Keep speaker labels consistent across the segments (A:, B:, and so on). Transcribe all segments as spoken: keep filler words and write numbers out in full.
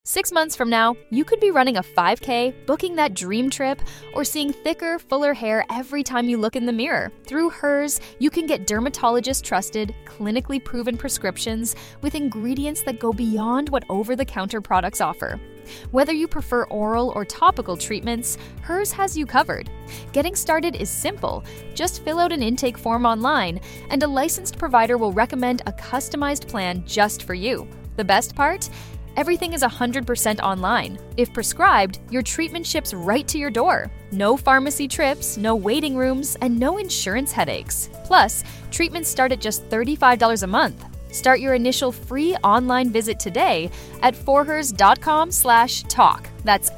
A: Six months from now, you could be running a five K, booking that dream trip, or seeing thicker, fuller hair every time you look in the mirror. Through Hers, you can get dermatologist-trusted, clinically proven prescriptions with ingredients that go beyond what over-the-counter products offer. Whether you prefer oral or topical treatments, Hers has you covered. Getting started is simple. Just fill out an intake form online, and a licensed provider will recommend a customized plan just for you. The best part? Everything is one hundred percent online. If prescribed, your treatment ships right to your door. No pharmacy trips, no waiting rooms, and no insurance headaches. Plus, treatments start at just thirty-five dollars a month. Start your initial free online visit today at forhers.com slash talk. That's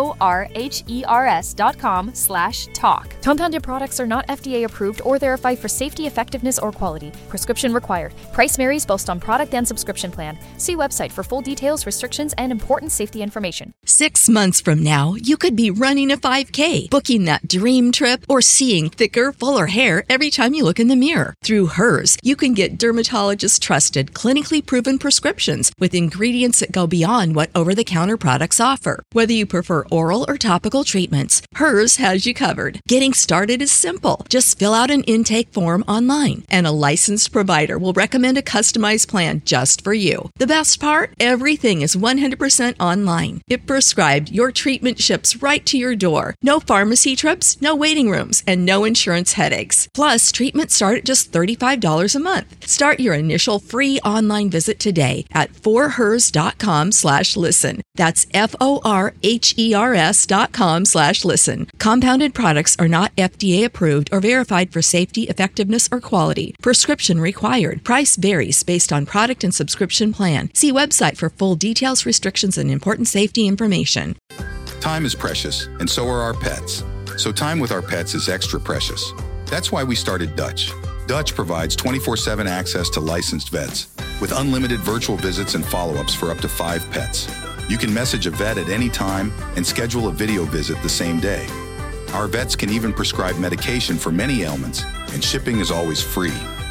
A: F-O-R-H-E-R-S dot com slash talk. Compounded products are not F D A approved or verified for safety, effectiveness, or quality. Prescription required. Price varies based on product and subscription plan. See website for full details, restrictions, and important safety information.
B: Six months from now, you could be running a five K, booking that dream trip, or seeing thicker, fuller hair every time you look in the mirror. Through Hers, you can get dermatologist-trusted, clinically proven prescriptions with ingredients that go beyond what over-the-counter products offer. Whether you prefer oral or topical treatments, Hers has you covered. Getting started is simple. Just fill out an intake form online, and a licensed provider will recommend a customized plan just for you. The best part? Everything is one hundred percent online. If prescribed, your treatment ships right to your door. No pharmacy trips, no waiting rooms, and no insurance headaches. Plus, treatments start at just thirty-five dollars a month. Start your initial free online visit today at forhers.com slash listen. That's F-O-R H-E-R-S dot com slash listen. Compounded products are not F D A approved or verified for safety, effectiveness, or quality. Prescription required. Price varies based on product and subscription plan. See website for full details, restrictions, and important safety information.
C: Time is precious, and so are our pets. So time with our pets is extra precious. That's why we started Dutch. Dutch provides twenty-four seven access to licensed vets with unlimited virtual visits and follow-ups for up to five pets. You can message a vet at any time and schedule a video visit the same day. Our vets can even prescribe medication for many ailments, and shipping is always free.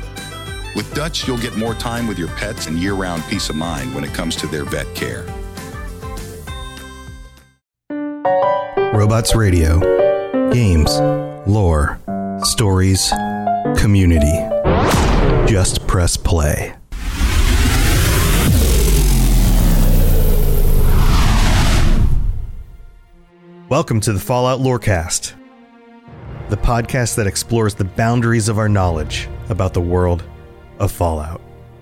C: With Dutch, you'll get more time with your pets and year-round peace of mind when it comes to their vet care.
D: Robots Radio. Games, lore, stories, community. Just press play. Welcome to the Fallout Lorecast, the podcast that explores the boundaries of our knowledge about the world of Fallout.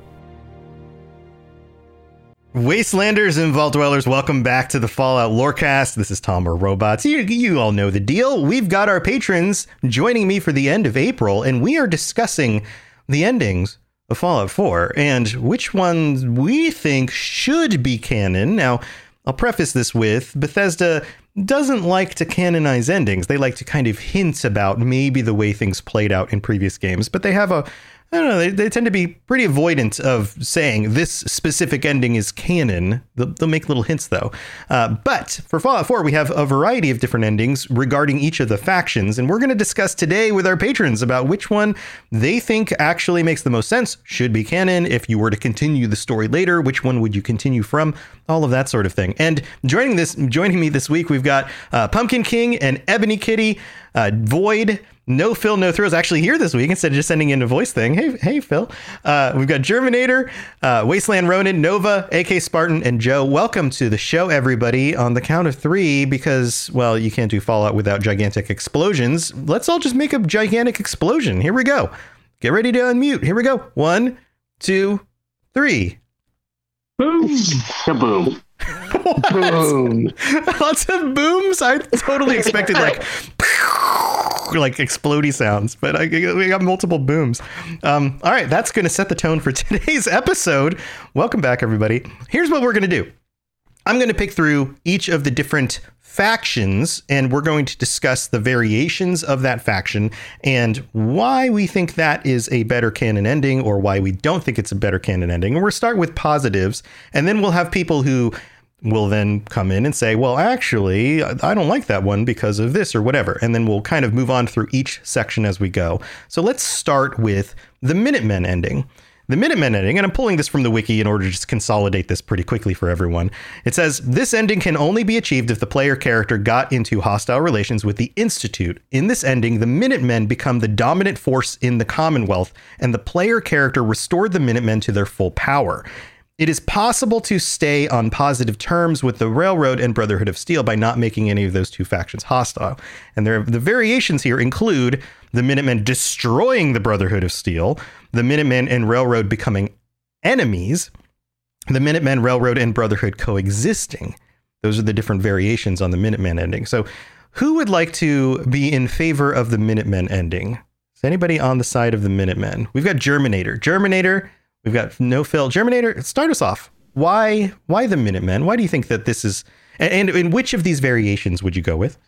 D: Wastelanders and Vault Dwellers, welcome back to the Fallout Lorecast. This is Tom or Robots. You, you all know the deal. We've got our patrons joining me for the end of April, and we are discussing the endings of Fallout four and which ones we think should be canon. Now, I'll preface this with Bethesda doesn't like to canonize endings. They like to kind of hint about maybe the way things played out in previous games, but they have a I don't know, they, they tend to be pretty avoidant of saying this specific ending is canon. They'll, they'll make little hints, though. Uh, but for Fallout four, we have a variety of different endings regarding each of the factions, and we're going to discuss today with our patrons about which one they think actually makes the most sense, should be canon. If you were to continue the story later, which one would you continue from? All of that sort of thing. And joining this, joining me this week, we've got uh, Pumpkin King and Ebony Kitty, uh, Void, No Phil, No Thrills, actually here this week instead of just sending in a voice thing. Hey, hey, Phil. Uh, we've got Germinator, uh, Wasteland Ronin, Nova, A K Spartan, and Joe. Welcome to the show, everybody. On the count of three, because, well, you can't do Fallout without gigantic explosions. Let's all just make a gigantic explosion. Here we go. Get ready to unmute. Here we go. One, two, three.
E: Boom. Kaboom. Boom.
D: Lots of booms. I totally expected like like explodey sounds, but I, we got multiple booms. Um, all right, that's going to set the tone for today's episode. Welcome back, everybody. Here's what we're going to do. I'm going to pick through each of the different factions, and we're going to discuss the variations of that faction and why we think that is a better canon ending or why we don't think it's a better canon ending. And we'll start with positives, and then we'll have people who will then come in and say, well, actually, I don't like that one because of this or whatever. And then we'll kind of move on through each section as we go. So let's start with the Minutemen ending. The Minutemen ending, and I'm pulling this from the wiki in order to just consolidate this pretty quickly for everyone. It says, this ending can only be achieved if the player character got into hostile relations with the Institute. In this ending, the Minutemen become the dominant force in the Commonwealth, and the player character restored the Minutemen to their full power. It is possible to stay on positive terms with the Railroad and Brotherhood of Steel by not making any of those two factions hostile. And there, the variations here include the Minutemen destroying the Brotherhood of Steel, the Minutemen and Railroad becoming enemies, the Minutemen, Railroad, and Brotherhood coexisting. Those are the different variations on the Minutemen ending. So who would like to be in favor of the Minutemen ending? Is anybody on the side of the Minutemen? We've got Germinator. Germinator... We've got No Fill. Germinator, start us off. Why why the Minutemen? Why do you think that this is... And, and in which of these variations would you go with?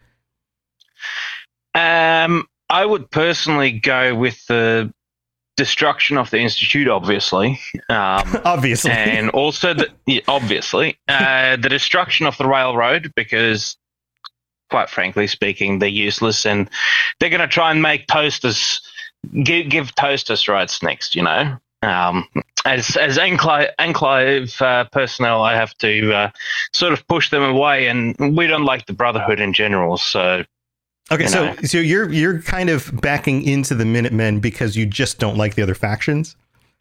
F: Um, I would personally go with the destruction of the Institute, obviously. Um,
D: obviously.
F: And also, the, yeah, obviously, uh, the destruction of the Railroad, because, quite frankly speaking, they're useless and they're going to try and make toasters... Give, give toasters rights next, you know? Um, as as enclave, enclave uh, personnel, I have to uh, sort of push them away, and we don't like the Brotherhood in general. So,
D: okay,
F: you
D: so
F: know.
D: so you're you're kind of backing into the Minutemen because you just don't like the other factions.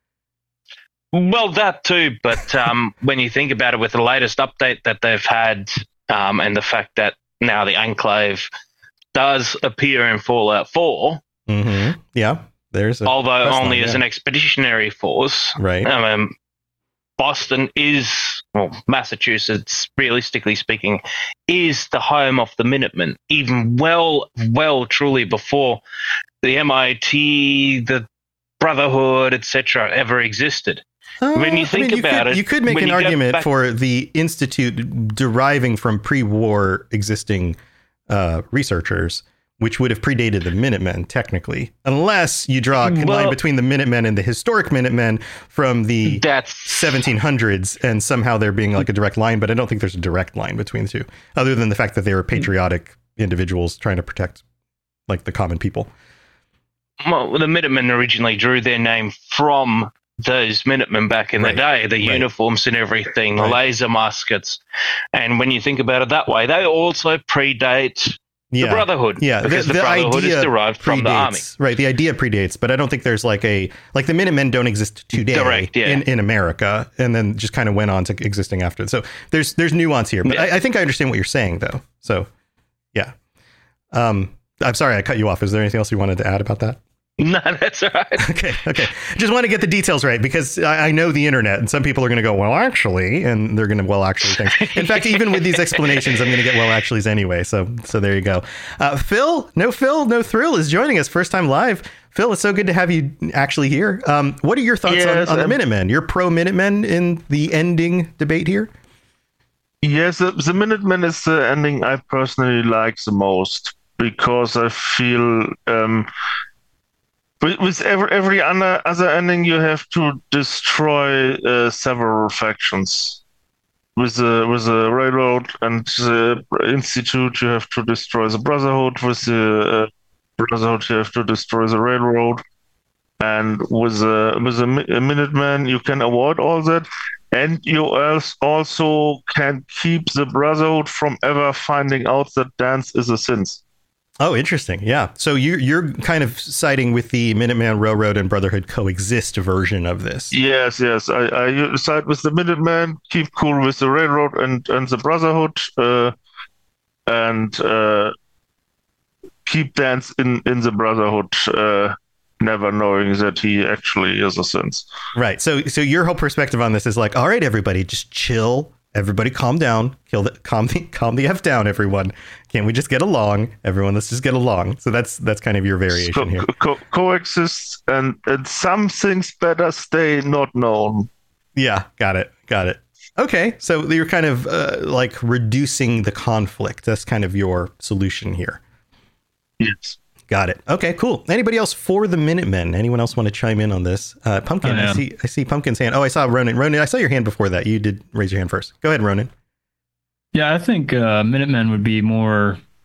F: Well, that too, but um, when you think about it, with the latest update that they've had, um, and the fact that now the Enclave does appear in Fallout four,
D: mm-hmm. yeah. There's a
F: although only
D: line,
F: as
D: yeah.
F: an expeditionary force,
D: right?
F: Um, Boston is, well, Massachusetts, realistically speaking, is the home of the Minutemen, even well, well, truly before the M I T, the Brotherhood, et cetera, ever existed.
D: Uh,
F: when you think
D: I mean, you
F: about
D: could,
F: it,
D: you could make
F: when
D: an
F: you go
D: argument
F: back-
D: for the Institute deriving from pre-war existing uh, researchers, which would have predated the Minutemen, technically, unless you draw a line
F: Well,
D: between the Minutemen and the historic Minutemen from the
F: that's
D: seventeen hundreds, and somehow there being like a direct line, but I don't think there's a direct line between the two, other than the fact that they were patriotic individuals trying to protect like the common people.
F: Well, the Minutemen originally drew their name from those Minutemen back in
D: Right.
F: the day, the
D: Right.
F: uniforms and everything, the
D: Right.
F: laser muskets. And when you think about it that way, they also predate
D: Yeah.
F: the Brotherhood.
D: Yeah,
F: because the, Brotherhood is derived from the army.
D: Right, the idea predates, but I don't think there's like a like the Minutemen don't exist today
F: Correct, yeah.
D: in, in America, and then just kind of went on to existing after. So there's there's nuance here, but
F: Yeah.
D: I, I think I understand what you're saying though. So yeah, um, I'm sorry I cut you off. Is there anything else you wanted to add about that?
F: No, that's all right.
D: Okay, okay. Just want to get the details right because I, I know the internet, and some people are going to go, well, actually, and they're going to, well, actually, things. In fact, even with these explanations, I'm going to get well, actuallys anyway. So, so there you go. Uh, Phil, no Phil, no thrill is joining us first time live. Phil, it's so good to have you actually here. Um, what are your thoughts
G: Yes,
D: on, on the
G: um,
D: Minutemen? You're pro Minutemen in the ending debate here?
G: Yes, the, the Minutemen is the ending I personally like the most because I feel um, with, with every every other, other ending you have to destroy uh, several factions. With the with the Railroad and the Institute, you have to destroy the Brotherhood. With the uh, Brotherhood, you have to destroy the Railroad. And with the with the Mi- Minutemen, you can avoid all that. And you else also can keep the Brotherhood from ever finding out that dance is a sin.
D: Oh, interesting. Yeah. So you, you're kind of siding with the Minuteman, Railroad, and Brotherhood coexist version of this.
G: Yes, yes. I, I side with the Minutemen, keep cool with the Railroad and, and the Brotherhood, uh, and uh, keep dance in, in the Brotherhood, uh, never knowing that he actually is a sin.
D: Right. So so your whole perspective on this is like, all right, everybody, just chill. Everybody calm down. Kill the calm the calm the F down, everyone. Can't we just get along? Everyone, let's just get along. So that's that's kind of your variation
G: Co-
D: here.
G: co- coexist, and, and some things better stay not known.
D: Yeah, got it. Got it. Okay. So you're kind of uh, like reducing the conflict. That's kind of your solution here.
G: Yes.
D: Got it. Okay, cool. Anybody else for the Minutemen? Anyone else want to chime in on this? Uh, Pumpkin,
H: I
D: I,
H: am.
D: see I see Pumpkin's hand. Oh, I saw Ronan. Ronan, I saw your hand before that. You did raise your hand first. Go ahead, Ronan.
H: Yeah, I think uh, Minutemen would be more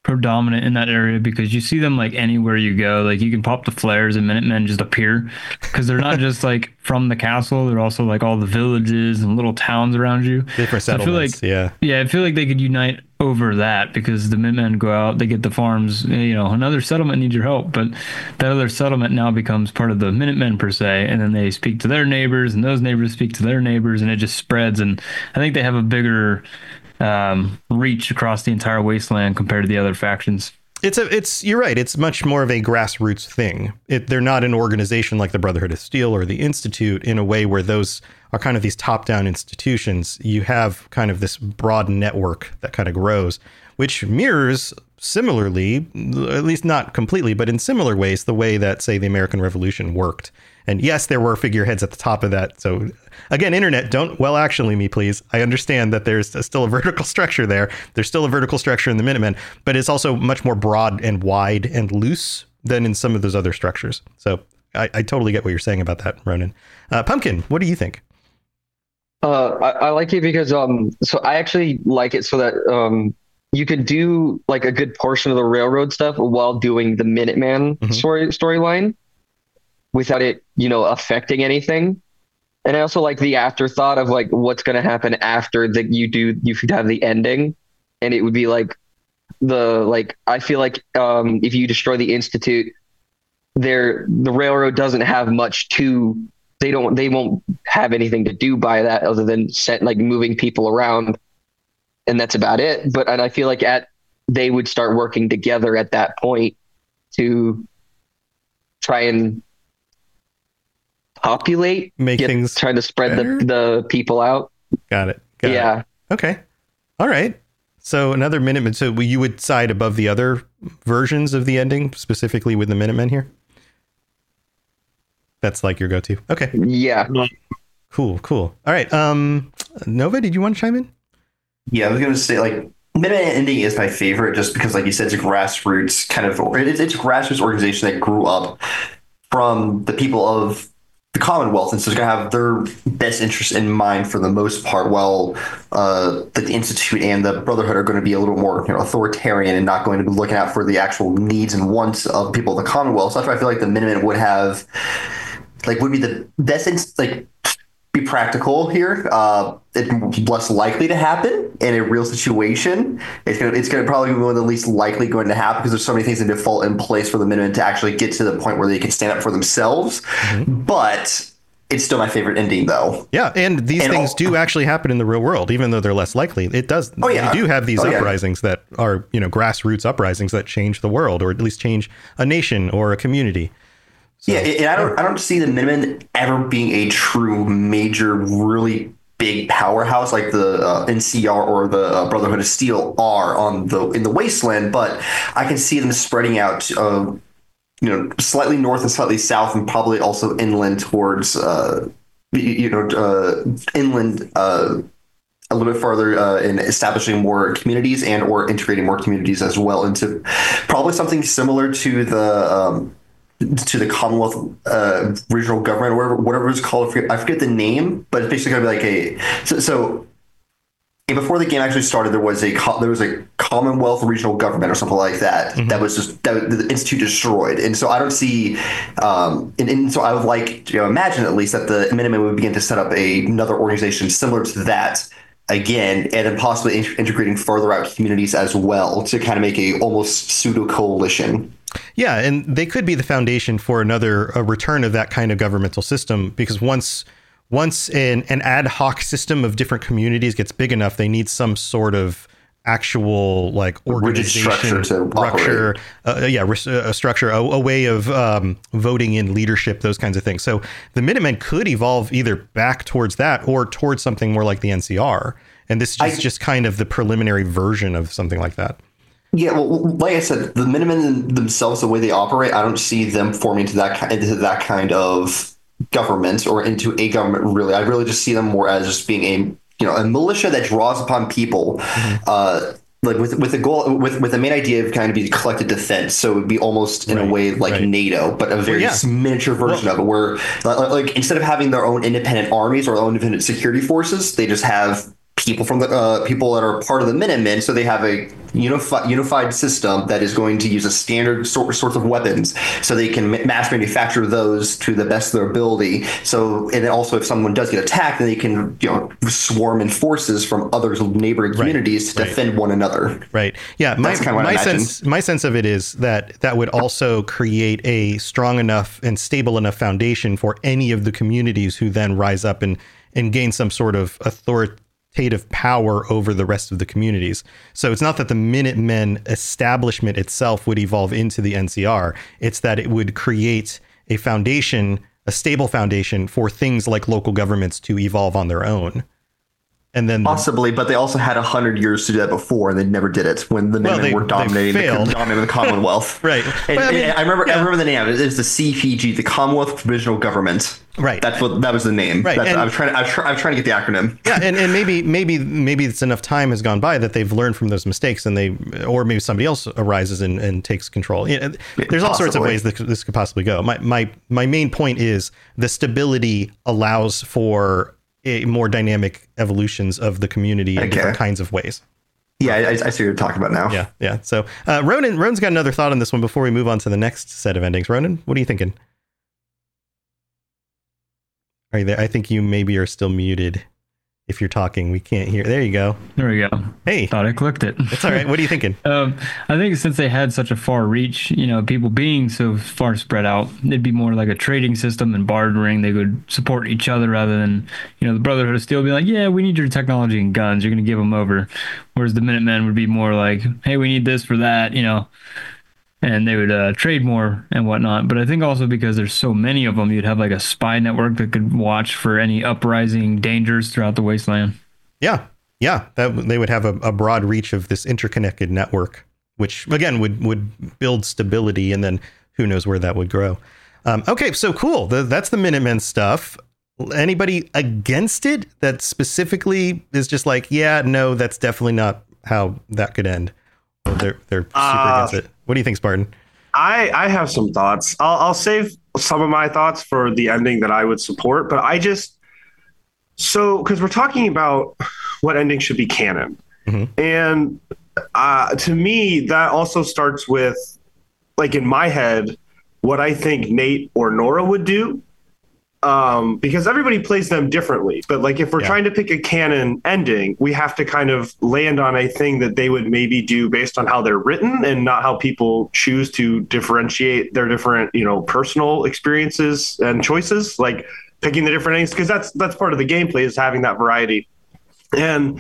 H: predominant in that area because you see them like anywhere you go. Like you can pop the flares and Minutemen just appear because they're not just like from the castle. They're also like all the villages and little towns around you.
D: Different
H: So I feel
D: settlements.
H: like,
D: yeah.
H: yeah, I feel like they could unite over that because the Minutemen go out, they get the farms, you know, another settlement needs your help, but that other settlement now becomes part of the Minutemen per se, and then they speak to their neighbors and those neighbors speak to their neighbors and it just spreads. And I think they have a bigger um, reach across the entire wasteland compared to the other factions.
D: It's a, it's, you're right. It's much more of a grassroots thing. It, they're not an organization like the Brotherhood of Steel or the Institute in a way where those are kind of these top down institutions. You have kind of this broad network that kind of grows, which mirrors similarly, at least not completely, but in similar ways, the way that, say, the American Revolution worked. And yes, there were figureheads at the top of that. So again, internet, don't well actually me, please. I understand that there's a, still a vertical structure there. There's still a vertical structure in the Minutemen, but it's also much more broad and wide and loose than in some of those other structures. So I, I totally get what you're saying about that, Ronan. Uh, Pumpkin, what do you think?
E: Uh, I, I like it because um, so I actually like it so that um, you could do like a good portion of the railroad stuff while doing the Minuteman
D: Mhm.
E: story storyline without it, you know, affecting anything. And I also like the afterthought of like what's going to happen after that you do, you could have the ending and it would be like the, like, I feel like um, if you destroy the Institute, there, the railroad doesn't have much to, they don't, they won't have anything to do by that other than set, like moving people around. And that's about it. But, and I feel like at, they would start working together at that point to try and populate,
D: Make
E: get,
D: things
E: trying to spread
D: better?
E: the, the people out.
D: Got it. Got
E: yeah.
D: it. Okay. All right. So another Minuteman. So you would side above the other versions of the ending, specifically with the Minutemen here? That's like your go-to. Okay.
E: Yeah.
D: Cool. Cool. All right. Um, Nova, did you want to chime in?
I: Yeah, I was going to say, like, Minuteman ending is my favorite just because, like you said, it's a grassroots kind of, it's, it's a grassroots organization that grew up from the people of the Commonwealth, and so it's going to have their best interest in mind for the most part, while uh, the Institute and the Brotherhood are going to be a little more, you know, authoritarian and not going to be looking out for the actual needs and wants of people of the Commonwealth. So that's why I feel like the Minutemen would have, like, would be the best, inst- like, be practical here. Uh, it's less likely to happen in a real situation. It's gonna, it's gonna probably be one of the least likely going to happen because there's so many things that fall in place for the Minutemen to actually get to the point where they can stand up for themselves. Mm-hmm. But it's still my favorite ending, though.
D: Yeah, and these
I: and
D: things
I: all,
D: do actually happen in the real world, even though they're less likely. It does.
I: Oh, yeah.
D: You do have these
I: oh,
D: uprisings
I: yeah.
D: that are, you know, grassroots uprisings that change the world, or at least change a nation or a community.
I: So, yeah, and I don't, I don't see the Minutemen ever being a true major, really big powerhouse like the uh, N C R or the uh, Brotherhood of Steel are on the in the Wasteland, but I can see them spreading out, uh, you know, slightly north and slightly south, and probably also inland towards, uh, you know, uh, inland. Uh, a little bit farther uh, in establishing more communities and or integrating more communities as well into probably something similar to the. Um, to the Commonwealth uh, regional government, or whatever, whatever it's called. I forget, I forget the name, but it's basically going to be like a. So, so before the game actually started, there was a there was a Commonwealth regional government or something like that. Mm-hmm. That was just that the Institute destroyed, and so I don't see. Um, and, and so I would like to, you know, imagine at least that the Minutemen would begin to set up a, another organization similar to that. Again, and then possibly in- integrating further out communities as well to kind of make a almost pseudo coalition.
D: Yeah, and they could be the foundation for another a return of that kind of governmental system, because once once an, an ad hoc system of different communities gets big enough, they need some sort of actual like organization
I: structure, to
D: structure uh, yeah, a structure, a, a way of um, voting in leadership, those kinds of things. So the Minutemen could evolve either back towards that or towards something more like the N C R. And this is just, just kind of the preliminary version of something like that.
I: Yeah, well, like I said, the Minutemen themselves, the way they operate, I don't see them forming into that into that kind of government or into a government. Really, I really just see them more as just being a you know a militia that draws upon people, mm-hmm. uh, like with with the goal with with the main idea of kind of be collective defense. So it would be almost in right, a way like right. NATO, but a very well, yeah. miniature version well, of it, where like, like instead of having their own independent armies or their own independent security forces, they just have people from the uh, people that are part of the Minutemen. So they have a unified unified system that is going to use a standard sort sorts of weapons, so they can mass manufacture those to the best of their ability. So, and then also if someone does get attacked, then they can, you know, swarm in forces from other neighboring communities right, to defend right. one another.
D: Right. Yeah. My, my sense, my sense of it is that that would also create a strong enough and stable enough foundation for any of the communities who then rise up and, and gain some sort of authoritative power over the rest of the communities. So it's not that the Minutemen establishment itself would evolve into the N C R. It's that it would create a foundation, a stable foundation for things like local governments to evolve on their own. And then
I: possibly, the, but they also had a hundred years to do that before, and they never did it when the Minutemen well, were dominating the, dominating the Commonwealth.
D: Right.
I: And,
D: I, mean,
I: and I remember, yeah. I remember the name. It was the C P G, the Commonwealth Provisional Government.
D: Right.
I: That's what that was the name.
D: Right.
I: That's,
D: And,
I: I was trying. To, I was, try, I was trying to get the acronym.
D: Yeah, and, and maybe maybe maybe it's enough time has gone by that they've learned from those mistakes, and they, or maybe somebody else arises and, and takes control. Yeah, there's all possibly. sorts of ways that this could possibly go. My my my main point is the stability allows for a more dynamic evolutions of the community in okay. different kinds of ways.
I: Yeah, I, I see what you're talking about now.
D: Yeah, yeah. So uh, Ronan, Ronan's got another thought on this one before we move on to the next set of endings. Ronan, what are you thinking? Are you there? I think you maybe are still muted. If you're talking, we can't hear. There you go.
H: There we go.
D: Hey,
H: thought I clicked it.
D: It's all right. What are you thinking?
H: um, I think since they had such a far reach, you know, people being so far spread out, it'd be more like a trading system and bartering. They would support each other rather than, you know, the Brotherhood of Steel be like, yeah, we need your technology and guns. You're going to give them over. Whereas the Minutemen would be more like, hey, we need this for that, you know. And they would uh, trade more and whatnot. But I think also because there's so many of them, you'd have like a spy network that could watch for any uprising dangers throughout the wasteland.
D: Yeah. Yeah. That they would have a, a broad reach of this interconnected network, which again would, would build stability, and then who knows where that would grow. Um, okay. So cool. The, that's the Minutemen stuff. Anybody against it that specifically is just like, yeah, no, that's definitely not how that could end. Or they're, they're super uh, against it. What do you think, Spartan?
J: I, I have some thoughts. I'll, I'll save some of my thoughts for the ending that I would support, but I just, so, because we're talking about what ending should be canon. Mm-hmm. And uh, to me, that also starts with, like in my head, what I think Nate or Nora would do. Um, because everybody plays them differently. But like if we're yeah. trying to pick a canon ending, we have to kind of land on a thing that they would maybe do based on how they're written and not how people choose to differentiate their different, you know, personal experiences and choices, like picking the different endings, because that's that's part of the gameplay, is having that variety. And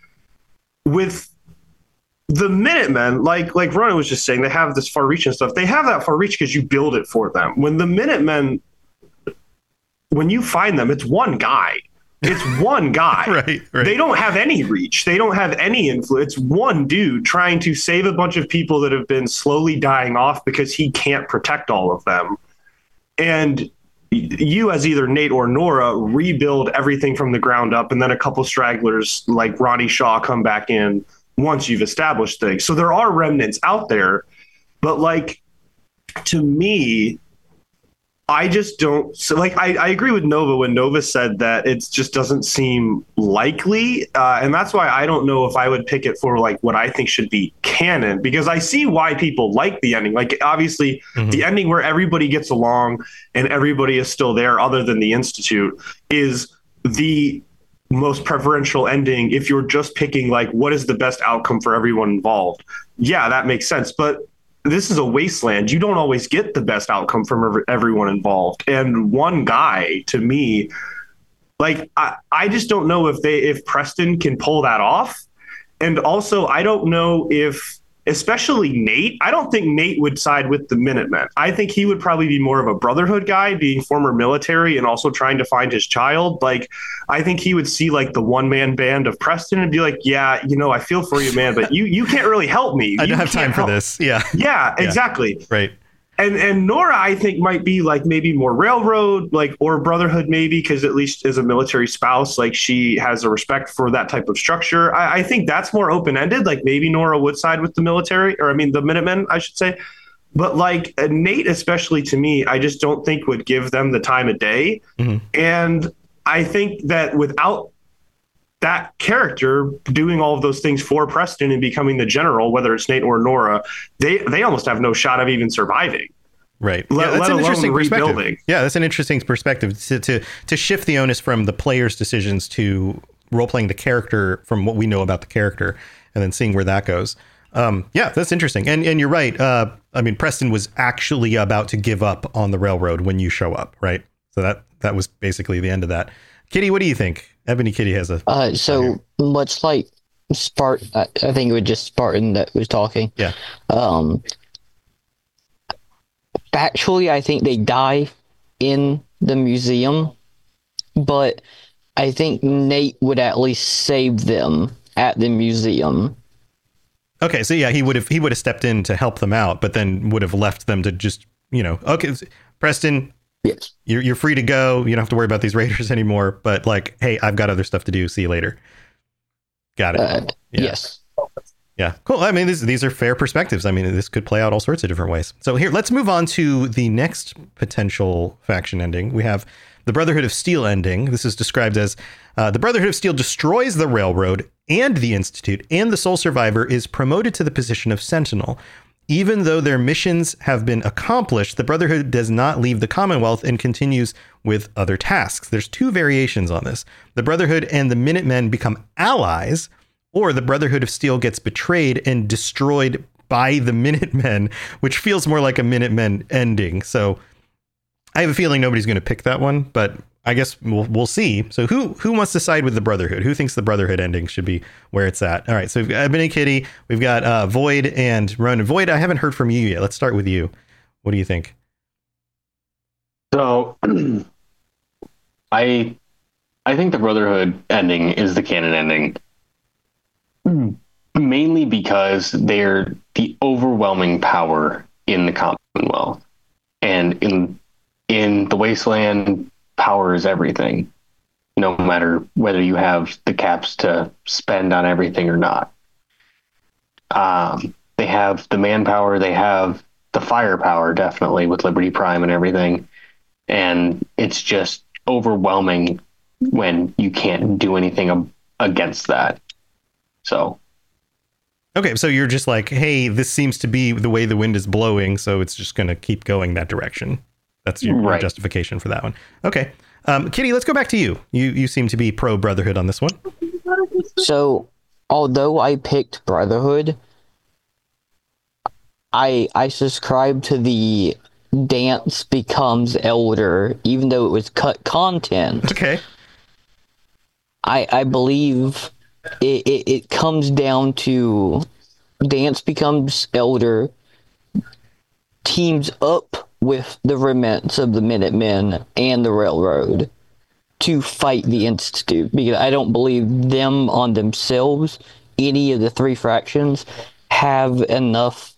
J: with the Minutemen, like like Ronan was just saying, they have this far reach and stuff. They have that far reach because you build it for them. When the Minutemen, when you find them, it's one guy. It's one guy.
D: right, right.
J: They don't have any reach. They don't have any influence. It's one dude trying to save a bunch of people that have been slowly dying off because he can't protect all of them. And you, as either Nate or Nora, rebuild everything from the ground up, and then a couple stragglers like Ronnie Shaw come back in once you've established things. So there are remnants out there, but like, to me, I just don't, so like, I, I agree with Nova when Nova said that it just doesn't seem likely. Uh, and that's why I don't know if I would pick it for like what I think should be canon, because I see why people like the ending. Like, obviously, mm-hmm. the ending where everybody gets along and everybody is still there other than the Institute is the most preferential ending if you're just picking like what is the best outcome for everyone involved. Yeah, that makes sense. But this is a wasteland. You don't always get the best outcome from everyone involved. And one guy, to me, like, I, I just don't know if they, if Preston can pull that off. And also, I don't know if, especially Nate, I don't think Nate would side with the Minutemen. I think he would probably be more of a Brotherhood guy, being former military and also trying to find his child. Like, I think he would see like the one man band of Preston and be like, yeah, you know, I feel for you, man, but you, you can't really help me.
D: I don't
J: you
D: have time for
J: help.
D: this. Yeah.
J: Yeah, exactly.
D: Yeah. Right.
J: And and Nora, I think, might be like maybe more Railroad, like, or Brotherhood, maybe, because at least as a military spouse, like, she has a respect for that type of structure. I, I think that's more open ended. Like, maybe Nora would side with the military, or I mean, the Minutemen, I should say. But like uh, Nate, especially to me, I just don't think would give them the time of day. Mm-hmm. And I think that without that character doing all of those things for Preston and becoming the general, whether it's Nate or Nora, they they almost have no shot of even surviving.
D: Right.
J: Let,
D: yeah, that's
J: let
D: an
J: alone
D: interesting perspective.
J: rebuilding.
D: Yeah, that's an interesting perspective to, to to shift the onus from the player's decisions to role playing the character from what we know about the character, and then seeing where that goes. Um, yeah, that's interesting. And and you're right. Uh, I mean, Preston was actually about to give up on the railroad when you show up, right? So that that was basically the end of that. Kitty, what do you think? Ebony Kitty has a.
K: Uh, so much like Spart, I, I think it was just Spartan that was talking.
D: Yeah.
K: Um. Factually, I think they die in the museum, but I think Nate would at least save them at the museum.
D: Okay, so yeah, he would have he would have stepped in to help them out, but then would have left them to just, you know, okay, Preston,
K: yes,
D: you're you're free to go. You don't have to worry about these raiders anymore. But like, hey, I've got other stuff to do. See you later. Got it.
K: Uh,
D: yeah.
K: Yes.
D: Yeah, cool. I mean, this, these are fair perspectives. I mean, this could play out all sorts of different ways. So here, let's move on to the next potential faction ending. We have the Brotherhood of Steel ending. This is described as uh, the Brotherhood of Steel destroys the railroad and the Institute, and the sole survivor is promoted to the position of Sentinel. Even though their missions have been accomplished, the Brotherhood does not leave the Commonwealth and continues with other tasks. There's two variations on this. The Brotherhood and the Minutemen become allies, or the Brotherhood of Steel gets betrayed and destroyed by the Minutemen, which feels more like a Minutemen ending. So I have a feeling nobody's going to pick that one, but I guess we'll, we'll see. So who who wants to side with the Brotherhood? Who thinks the Brotherhood ending should be where it's at? All right, so Ebony Kitty, we've got uh, Void and Ronan. Void, I haven't heard from you yet. Let's start with you. What do you think?
L: So I I think the Brotherhood ending is the canon ending. Mainly because they're the overwhelming power in the Commonwealth, and in in the Wasteland, power is everything. No matter whether you have the caps to spend on everything or not. Um, they have the manpower, they have the firepower, definitely with Liberty Prime and everything, and it's just overwhelming when you can't do anything against that. So,
D: okay, so you're just like, hey, this seems to be the way the wind is blowing, so it's just going to keep going that direction. That's your,
L: right.
D: your justification for that one. Okay, um, Kitty, let's go back to you. You you seem to be pro Brotherhood on this one.
K: So, although I picked Brotherhood, I I subscribe to the Dance becomes Elder, even though it was cut content.
D: Okay.
K: I I believe. It, it it comes down to Dance becomes Elder, teams up with the remnants of the Minutemen and the Railroad to fight the Institute, because I don't believe them on themselves, any of the three fractions, have enough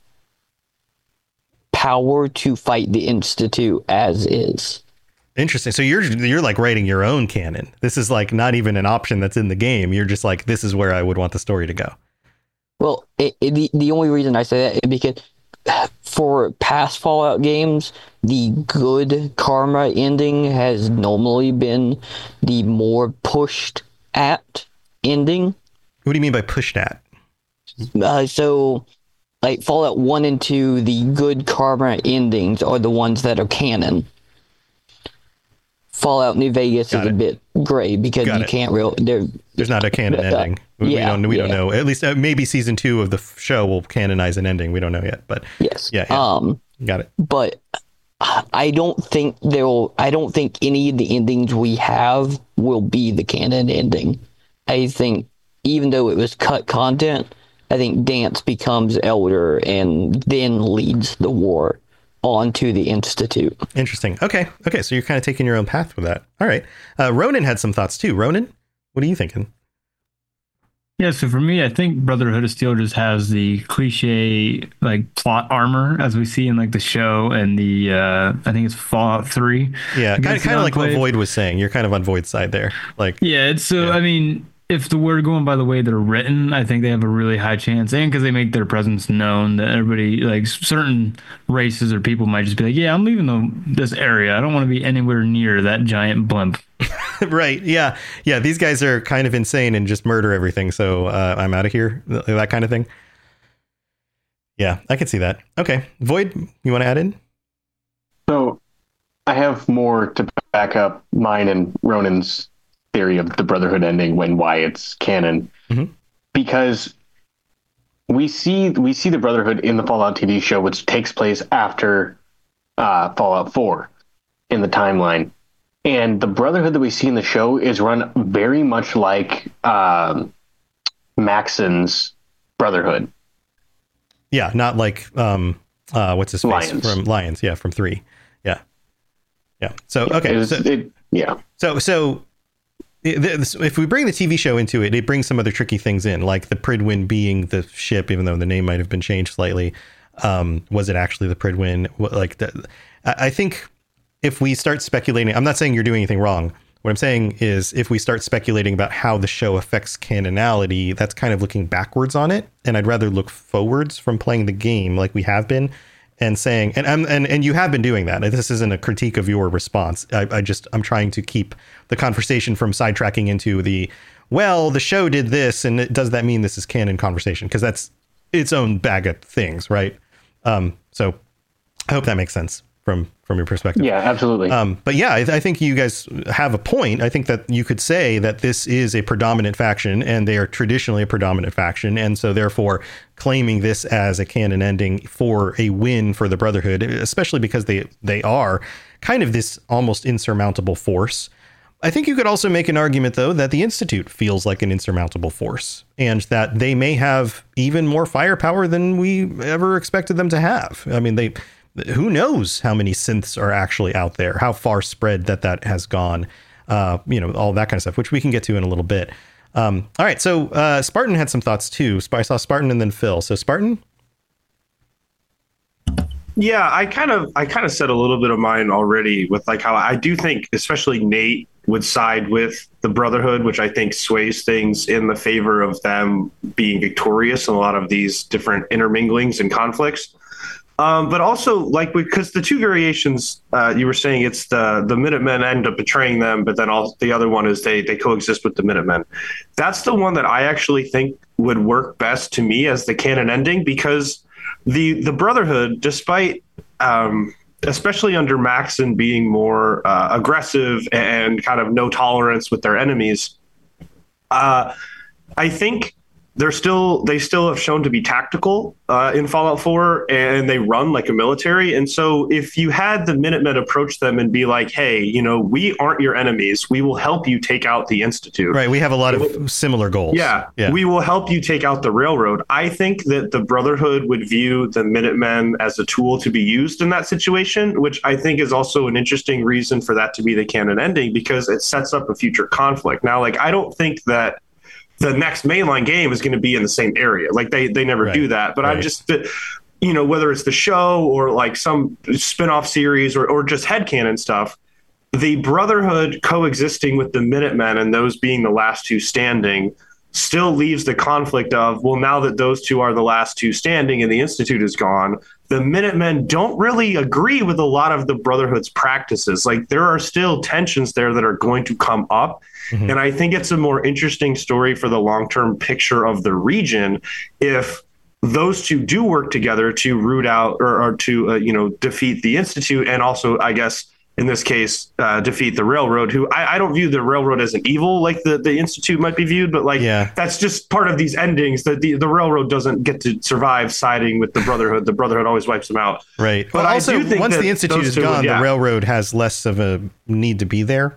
K: power to fight the Institute as is.
D: Interesting. So you're you're like writing your own canon. This is like not even an option that's in the game. You're just like, this is where I would want the story to go.
K: Well, it, it, the the only reason I say that is because for past Fallout games, the good karma ending has normally been the more pushed at ending.
D: What do you mean by pushed at?
K: Uh, so, like Fallout one and two, the good karma endings are the ones that are canon. Fallout New Vegas Got is it. a bit gray because Got you it. can't real there.
D: There's not a canon uh, ending. We, yeah, we don't. We yeah. don't know. At least uh, maybe season two of the show will canonize an ending. We don't know yet. But
K: yes,
D: yeah, yeah.
K: Um,
D: got it.
K: But I don't think there will. I don't think any of the endings we have will be the canon ending. I think even though it was cut content, I think Dance becomes Elder and then leads the war onto the Institute.
D: Interesting. Okay. Okay. So you're kind of taking your own path with that. All right. Uh, Ronan had some thoughts too. Ronan, what are you thinking?
H: Yeah. So for me, I think Brotherhood of Steel just has the cliche like plot armor as we see in like the show and the, uh, I think it's Fallout three.
D: Yeah. Kind of, kind of like what Void was saying. You're kind of on Void's side there. Like,
H: yeah. It's so,
D: yeah.
H: I mean, if the word going by the way they're written, I think they have a really high chance, and because they make their presence known, that everybody, like certain races or people might just be like, yeah, I'm leaving the, this area. I don't want to be anywhere near that giant blimp.
D: Right. Yeah. Yeah. These guys are kind of insane and just murder everything. So uh, I'm out of here. That kind of thing. Yeah, I can see that. Okay. Void, you want to add in?
L: So I have more to back up mine and Ronan's theory of the Brotherhood ending when why it's canon.
D: Mm-hmm.
L: Because we see we see the Brotherhood in the Fallout T V show, which takes place after uh, Fallout four in the timeline. And the Brotherhood that we see in the show is run very much like um, Maxon's Brotherhood.
D: Yeah, not like um, uh, what's his face
L: Lions.
D: from Lions? Yeah, from three. Yeah, yeah. So
L: Yeah,
D: okay,
L: it was-
D: so,
L: it- yeah.
D: So so i- this- if we bring the T V show into it, it brings some other tricky things in, like the Pridwin being the ship, even though the name might have been changed slightly. Um, was it actually the Pridwin? What, like the, I I think. If we start speculating, I'm not saying you're doing anything wrong. What I'm saying is if we start speculating about how the show affects canonality, that's kind of looking backwards on it. And I'd rather look forwards from playing the game like we have been and saying, and I'm, and, and you have been doing that. This isn't a critique of your response. I, I just, I'm trying to keep the conversation from sidetracking into the, well, the show did this, and it, does that mean this is canon conversation? Because that's its own bag of things, right? Um, so I hope that makes sense from from your perspective.
L: Yeah, absolutely.
D: Um, but yeah, I, I think you guys have a point. I think that you could say that this is a predominant faction and they are traditionally a predominant faction. And so therefore claiming this as a canon ending for a win for the Brotherhood, especially because they, they are kind of this almost insurmountable force. I think you could also make an argument, though, that the Institute feels like an insurmountable force and that they may have even more firepower than we ever expected them to have. I mean, they... Who knows how many synths are actually out there, how far spread that that has gone, uh, you know, all that kind of stuff, which we can get to in a little bit. Um, all right. So uh, Spartan had some thoughts, too. I saw Spartan and then Phil. So Spartan.
J: Yeah, I kind of I kind of said a little bit of mine already with like how I do think especially Nate would side with the Brotherhood, which I think sways things in the favor of them being victorious in a lot of these different interminglings and conflicts. Um, but also, like, because the two variations uh, you were saying, it's the the Minutemen end up betraying them, but then all the other one is they they coexist with the Minutemen. That's the one that I actually think would work best to me as the canon ending, because the the Brotherhood, despite um, especially under Maxon being more uh, aggressive and kind of no tolerance with their enemies, uh, I think. They're still they still have shown to be tactical uh, in Fallout four, and they run like a military. And so if you had the Minutemen approach them and be like, hey, you know, we aren't your enemies. We will help you take out the Institute.
D: Right. We have a lot of similar goals.
J: Yeah,
D: yeah.
J: We will help you take out the Railroad. I think that the Brotherhood would view the Minutemen as a tool to be used in that situation, which I think is also an interesting reason for that to be the canon ending, because it sets up a future conflict. Now, like, I don't think that the next mainline game is going to be in the same area. Like they, they never
D: right.
J: do that. But
D: right.
J: I'm just, you know, whether it's the show or like some spinoff series or, or just headcanon stuff, the Brotherhood coexisting with the Minutemen and those being the last two standing still leaves the conflict of, well, now that those two are the last two standing and the Institute is gone, the Minutemen don't really agree with a lot of the Brotherhood's practices. Like there are still tensions there that are going to come up. Mm-hmm. And I think it's a more interesting story for the long-term picture of the region if those two do work together to root out or, or to, uh, you know, defeat the Institute and also, I guess, in this case, uh, defeat the Railroad, who I, I don't view the Railroad as an evil like the, the Institute might be viewed, but like
D: yeah.
J: that's just part of these endings that the, the Railroad doesn't get to survive siding with the Brotherhood. The Brotherhood always wipes them out.
D: Right.
J: But
D: well,
J: I
D: also,
J: do think
D: once
J: that
D: the Institute is
J: two,
D: gone,
J: yeah.
D: the Railroad has less of a need to be there.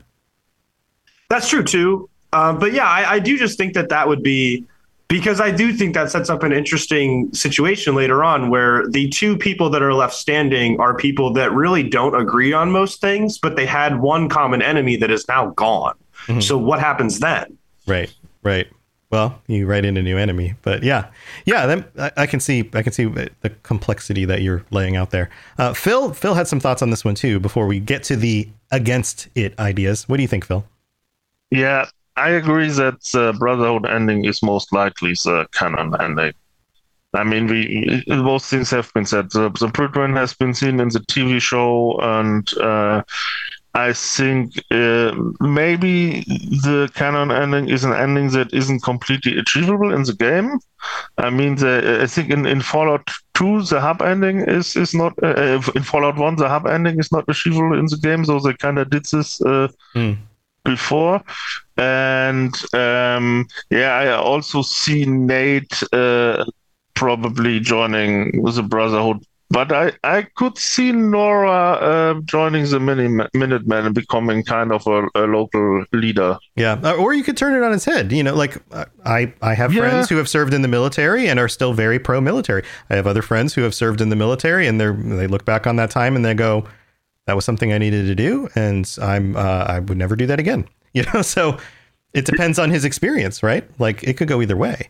J: That's true, too. Uh, but yeah, I, I do just think that that would be because I do think that sets up an interesting situation later on where the two people that are left standing are people that really don't agree on most things, but they had one common enemy that is now gone. Mm-hmm. So what happens then?
D: Right, right. Well, you write in a new enemy, but yeah, yeah. Then I, I can see, I can see the complexity that you're laying out there. Uh, Phil, Phil had some thoughts on this one too. Before we get to the against it ideas, what do you think, Phil?
G: Yeah, I agree that the Brotherhood ending is most likely the canon ending. I mean, we both things have been said. The, the Pridwin has been seen in the T V show, and uh, I think uh, maybe the canon ending is an ending that isn't completely achievable in the game. I mean, the, I think in, in Fallout two, the hub ending is is not uh, in Fallout one, the hub ending is not achievable in the game. So they kind of did this uh, mm. before, and um, yeah, I also see Nate uh, probably joining the Brotherhood. But I, I could see Nora uh, joining the mini, Minutemen and becoming kind of a, a local leader.
D: Yeah, or you could turn it on its head. You know, like I, I have yeah. friends who have served in the military and are still very pro-military. I have other friends who have served in the military and they they look back on that time and they go, that was something I needed to do, and I'm uh, I would never do that again. You know, so it depends on his experience, right? Like it could go either way.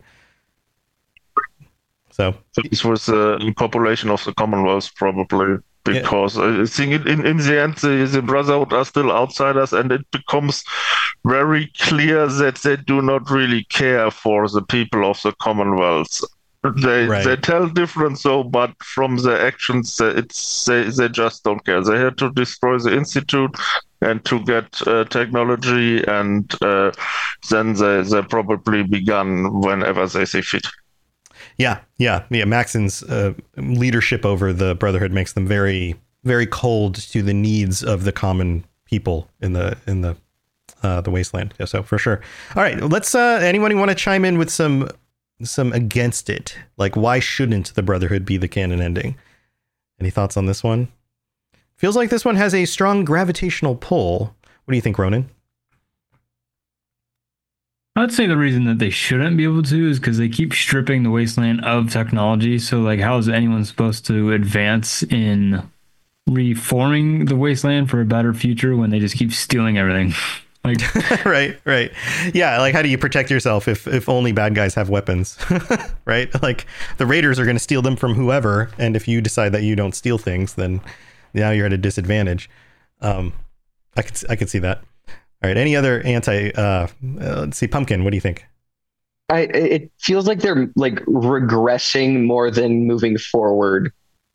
D: So
G: this was the incorporation of the Commonwealth, probably, because yeah. I think in, in the end, the, the Brotherhood are still outsiders, and it becomes very clear that they do not really care for the people of the Commonwealth. They right. they tell different, so, but from the actions, it's they, they just don't care. They had to destroy the Institute and to get uh, technology, and uh, then they, they probably begun whenever they see fit.
D: Yeah, yeah, yeah. Maxon's uh, leadership over the Brotherhood makes them very, very cold to the needs of the common people in the in the uh, the wasteland. Yeah, so for sure. All right, let's. Uh, anyone want to chime in with some some against it? Like, why shouldn't the Brotherhood be the canon ending? Any thoughts on this one? Feels like this one has a strong gravitational pull. What do you think, Ronan?
H: I'd say the reason that they shouldn't be able to is because they keep stripping the wasteland of technology. So, like, how is anyone supposed to advance in reforming the wasteland for a better future when they just keep stealing everything? Like,
D: right, right. Yeah, like, how do you protect yourself if, if only bad guys have weapons? Right? Like, the raiders are going to steal them from whoever, and if you decide that you don't steal things, then now you're at a disadvantage. Um, I could I could see that. All right. Any other anti? Uh, uh, let's see, Pumpkin. What do you think?
E: I it feels like they're like regressing more than moving forward.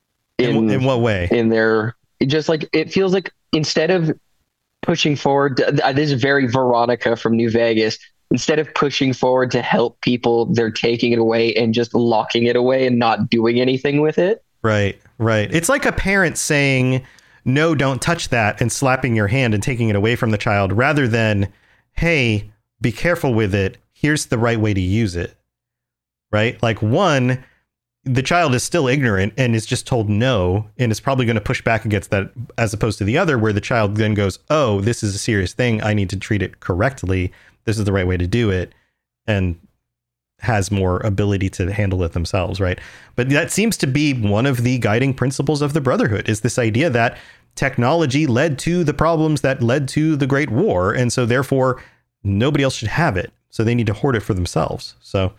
D: In in, in what way?
E: In their just like it feels like instead of pushing forward, this is very Veronica from New Vegas. Instead of pushing forward to help people, they're taking it away and just locking it away and not doing anything with it.
D: Right. Right. It's like a parent saying, no, don't touch that, and slapping your hand and taking it away from the child, rather than, hey, be careful with it. Here's the right way to use it. Right? Like, one, the child is still ignorant and is just told no, and is probably going to push back against that, as opposed to the other, where the child then goes, oh, this is a serious thing. I need to treat it correctly. This is the right way to do it. And has more ability to handle it themselves, right? But that seems to be one of the guiding principles of the Brotherhood, is this idea that technology led to the problems that led to the Great War, and so therefore nobody else should have it, so they need to hoard it for themselves. So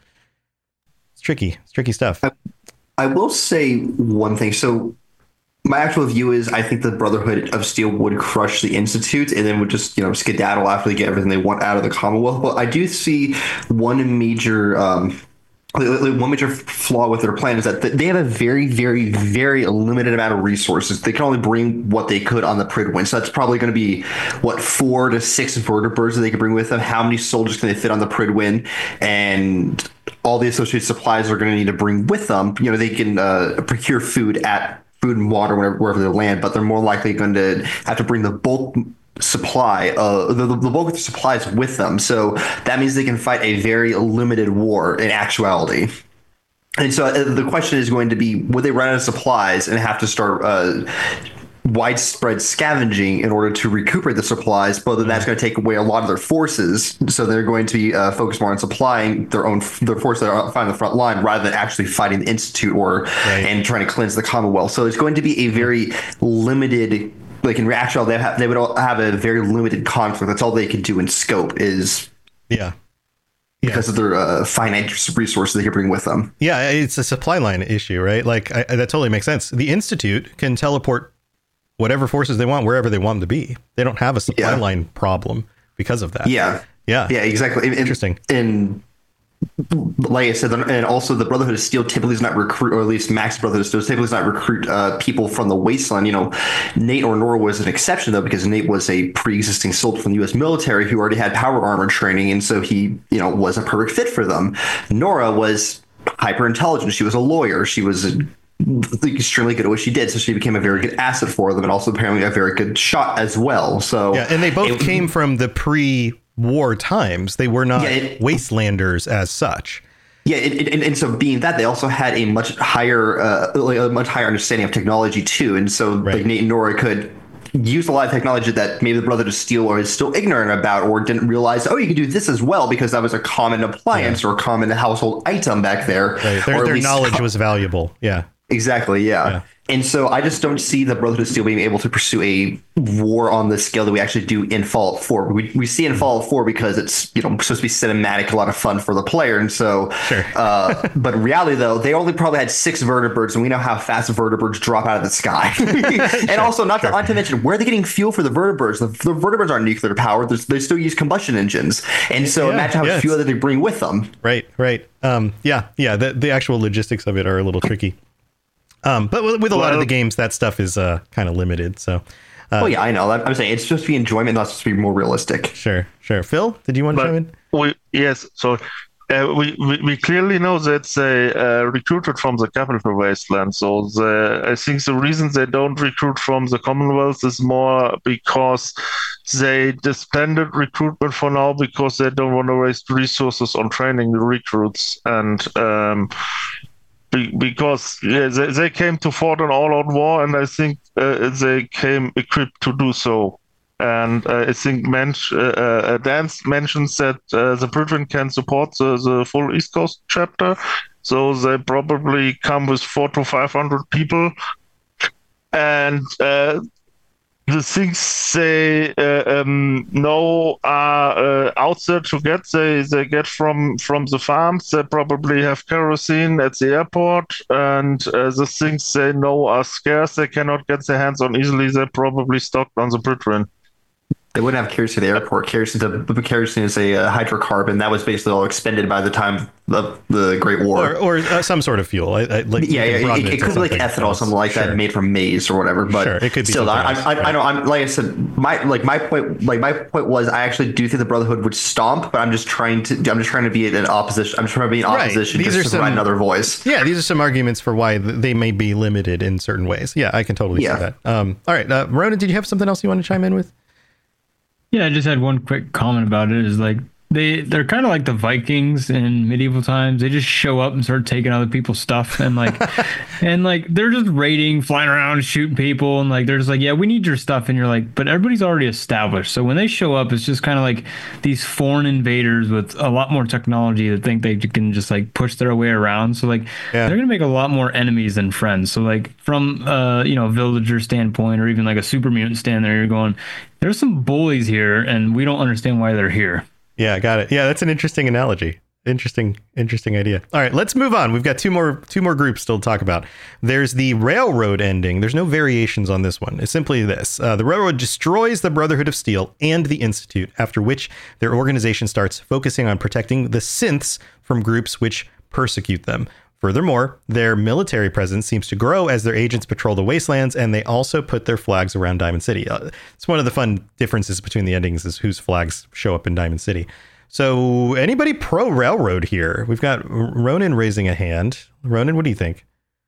D: it's tricky. It's tricky stuff.
I: I, I will say one thing. So my actual view is I think the Brotherhood of Steel would crush the Institute and then would just, you know, skedaddle after they get everything they want out of the Commonwealth. But I do see one major um, one major flaw with their plan is that they have a very, very, very limited amount of resources. They can only bring what they could on the Prydwen. So that's probably going to be, what, four to six vertibirds that they can bring with them. How many soldiers can they fit on the Prydwen? And all the associated supplies they're going to need to bring with them. You know, they can uh, procure food at food and water wherever, wherever they land, but they're more likely going to have to bring the bulk supply, uh, the, the bulk of the supplies with them. So that means they can fight a very limited war in actuality. And so uh, the question is going to be, would they run out of supplies and have to start uh, widespread scavenging in order to recuperate the supplies? But then that's going to take away a lot of their forces. So they're going to be uh, focused more on supplying their own their forces that are fighting the front line rather than actually fighting the Institute or right. and trying to cleanse the Commonwealth. So it's going to be a very limited. Like in actuality, they have they would all have a very limited conflict. That's all they could do in scope is
D: yeah. Yeah.
I: Because of their uh, finite resources they can bring with them.
D: Yeah, it's a supply line issue, right? Like I, that totally makes sense. The Institute can teleport whatever forces they want wherever they want them to be. They don't have a supply yeah. line problem because of that.
I: Yeah,
D: yeah,
I: yeah, exactly. In,
D: Interesting.
I: In like I said, and also the Brotherhood of Steel typically does not recruit, or at least Max Brotherhood of Steel typically does not recruit uh, people from the Wasteland. You know, Nate or Nora was an exception though, because Nate was a pre-existing soldier from the U S military who already had power armor training, and so he, you know, was a perfect fit for them. Nora was hyper intelligent. She was a lawyer. She was extremely good at what she did, so she became a very good asset for them, and also apparently a very good shot as well. So
D: yeah, and they both
I: it,
D: came from the pre-war times. They were not yeah, it, wastelanders as such.
I: Yeah, it, it, and so being that, they also had a much higher, uh, like a much higher understanding of technology too, and so right. like Nate and Nora could use a lot of technology that maybe the Brotherhood of Steel or is still ignorant about, or didn't realize, oh, you can do this as well, because that was a common appliance yeah. or a common household item back there.
D: Right. Their, their knowledge co- was valuable. Yeah.
I: Exactly, yeah. yeah. And so I just don't see the Brotherhood of Steel being able to pursue a war on the scale that we actually do in Fallout four. We we see in Fallout four because it's, you know, supposed to be cinematic, a lot of fun for the player. And so,
D: sure.
I: uh, but in reality, though, they only probably had six vertibirds, and we know how fast vertibirds drop out of the sky. and
D: sure,
I: also, not,
D: sure.
I: to, not to mention, where are they getting fuel for the vertibirds? The, the vertibirds aren't nuclear powered. They still use combustion engines. And so yeah, imagine how
D: yeah,
I: much fuel that they bring with them.
D: Right, right. Um, yeah, yeah. The, the actual logistics of it are a little tricky. Um, but with, with a well, lot of the games, that stuff is uh, kind of limited. So, uh,
I: oh yeah, I know. I'm saying it's supposed to be enjoyment, not supposed to be more realistic.
D: Sure, sure. Phil, did you want to chime in?
G: We, yes. So uh, we, we we clearly know that they uh, recruited from the capital wasteland. So the, I think the reason they don't recruit from the Commonwealth is more because they disbanded recruitment for now, because they don't want to waste resources on training the recruits. And um, because yeah, they, they came to fought an all-out war, and I think uh, they came equipped to do so. And uh, I think men- uh, uh, Dan mentions that uh, the Brethren can support the, the full East Coast chapter, so they probably come with four to five hundred people. And uh, the things they uh, um, know are uh, out there to get, they, they get from, from the farms. They probably have kerosene at the airport, and uh, the things they know are scarce, they cannot get their hands on easily, they're probably stocked on the Brethren.
I: They wouldn't have kerosene at the airport. Kerosene, the, kerosene is a uh, hydrocarbon that was basically all expended by the time of the Great War,
D: or, or uh, some sort of fuel. I, I, like
I: yeah, yeah it, it, it could be like ethanol, or something like sure. that, made from maize or whatever. But
D: sure, it could be
I: still, I, I,
D: else,
I: I,
D: right.
I: I know. I'm like I said, my like my point, like my point was, I actually do think the Brotherhood would stomp, but I'm just trying to, I'm just trying to be in opposition. I'm just trying to be in opposition
D: right. These
I: just
D: are
I: to provide
D: some,
I: another voice.
D: Yeah, these are some arguments for why they may be limited in certain ways. Yeah, I can totally
I: yeah.
D: see that. Um, all right, uh, Ronan, did you have something else you want to chime in with?
H: Yeah, I just had one quick comment about it. Is like they they're kind of like the Vikings in medieval times. They just show up and start taking other people's stuff, and like and like they're just raiding, flying around, shooting people, and like they're just like, yeah, we need your stuff, and you're like, but everybody's already established. So when they show up, it's just kind of like these foreign invaders with a lot more technology that think they can just like push their way around. So like yeah. they're gonna make a lot more enemies than friends. So like from uh you know a villager standpoint, or even like a super mutant stand there, you're going, there's some bullies here, and we don't understand why they're here.
D: Yeah, got it. Yeah, that's an interesting analogy. Interesting, interesting idea. All right, let's move on. We've got two more two more groups still to talk about. There's the railroad ending. There's no variations on this one. It's simply this. Uh, the railroad destroys the Brotherhood of Steel and the Institute, after which their organization starts focusing on protecting the synths from groups which persecute them. Furthermore, their military presence seems to grow as their agents patrol the wastelands, and they also put their flags around Diamond City. Uh, it's one of the fun differences between the endings is whose flags show up in Diamond City. So anybody pro railroad here? We've got Ronan raising a hand. Ronan, what do you think?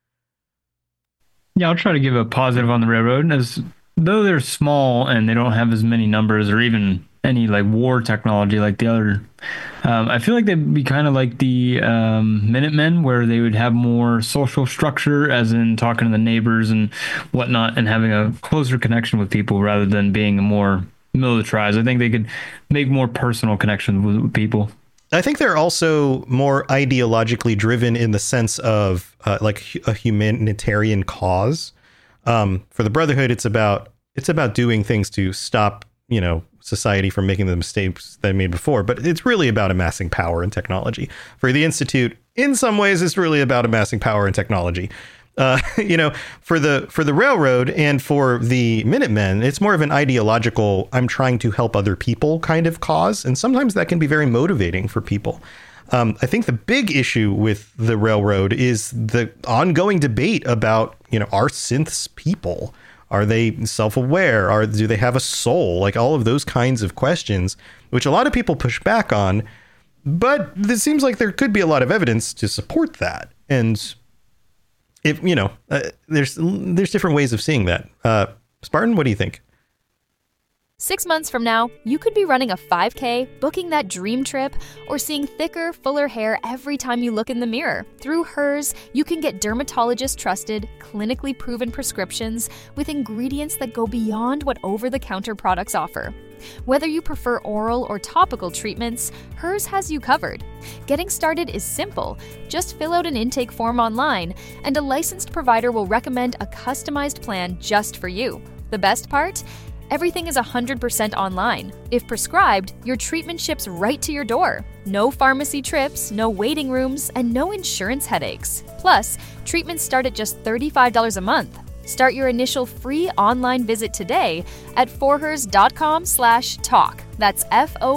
H: Yeah, I'll try to give a positive on the railroad. As though they're small and they don't have as many numbers or even any like war technology like the other, um, I feel like they'd be kind of like the um, Minutemen, where they would have more social structure, as in talking to the neighbors and whatnot, and having a closer connection with people rather than being more militarized. I think they could make more personal connections with, with people.
D: I think they're also more ideologically driven in the sense of uh, like a humanitarian cause. Um, for the Brotherhood, it's about it's about doing things to stop, you know, society from making the mistakes they made before, but it's really about amassing power and technology. For the Institute, in some ways, it's really about amassing power and technology. Uh, you know, for the for the railroad and for the Minutemen, it's more of an ideological, I'm trying to help other people kind of cause. And sometimes that can be very motivating for people. Um, I think the big issue with the railroad is the ongoing debate about, you know, are synths people? Are they self-aware? Are do they have a soul? Like all of those kinds of questions, which a lot of people push back on. But it seems like there could be a lot of evidence to support that. And if, you know, uh, there's there's different ways of seeing that. Uh, Spartan, what do you think?
A: Six months from now, you could be running a five K, booking that dream trip, or seeing thicker, fuller hair every time you look in the mirror. Through Hers, you can get dermatologist-trusted, clinically proven prescriptions with ingredients that go beyond what over-the-counter products offer. Whether you prefer oral or topical treatments, Hers has you covered. Getting started is simple. Just fill out an intake form online, and a licensed provider will recommend a customized plan just for you. The best part? Everything is one hundred percent online. If prescribed, your treatment ships right to your door. No pharmacy trips, no waiting rooms, and no insurance headaches. Plus, treatments start at just thirty-five dollars a month. Start your initial free online visit today at forhers.com slash talk. That's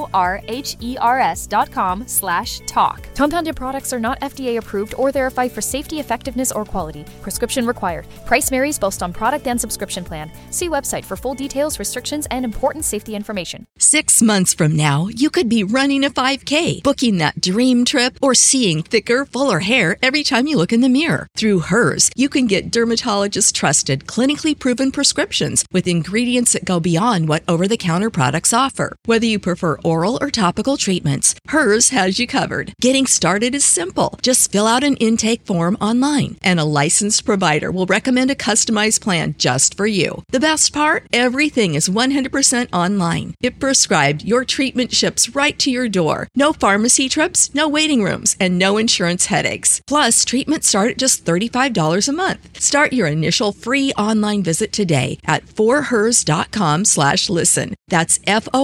A: F-O-R-H-E-R-S dot com slash talk. Compounded products are not F D A approved or verified for safety, effectiveness, or quality. Prescription required. Price varies based on product and subscription plan. See website for full details, restrictions, and important safety information.
B: Six months from now, you could be running a five K, booking that dream trip, or seeing thicker, fuller hair every time you look in the mirror. Through Hers, you can get dermatologist-trusted, clinically proven prescriptions with ingredients that go beyond what over-the-counter products offer. Whether you prefer oral or topical treatments, Hers has you covered. Getting started is simple. Just fill out an intake form online, and a licensed provider will recommend a customized plan just for you. The best part? Everything is one hundred percent online. If prescribed, your treatment ships right to your door. No pharmacy trips, no waiting rooms, and no insurance headaches. Plus, treatments start at just thirty-five dollars a month. Start your initial free online visit today at forhers.com slash listen. That's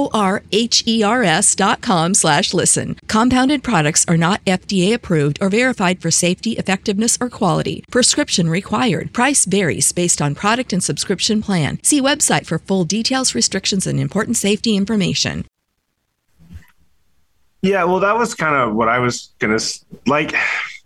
B: F-O-R-H-E-R-S dot com slash listen. Compounded products are not F D A approved or verified for safety, effectiveness, or quality. Prescription required. Price varies based on product and subscription plan. See website for full details, restrictions, and important safety information.
J: Yeah, well, that was kind of what I was gonna like.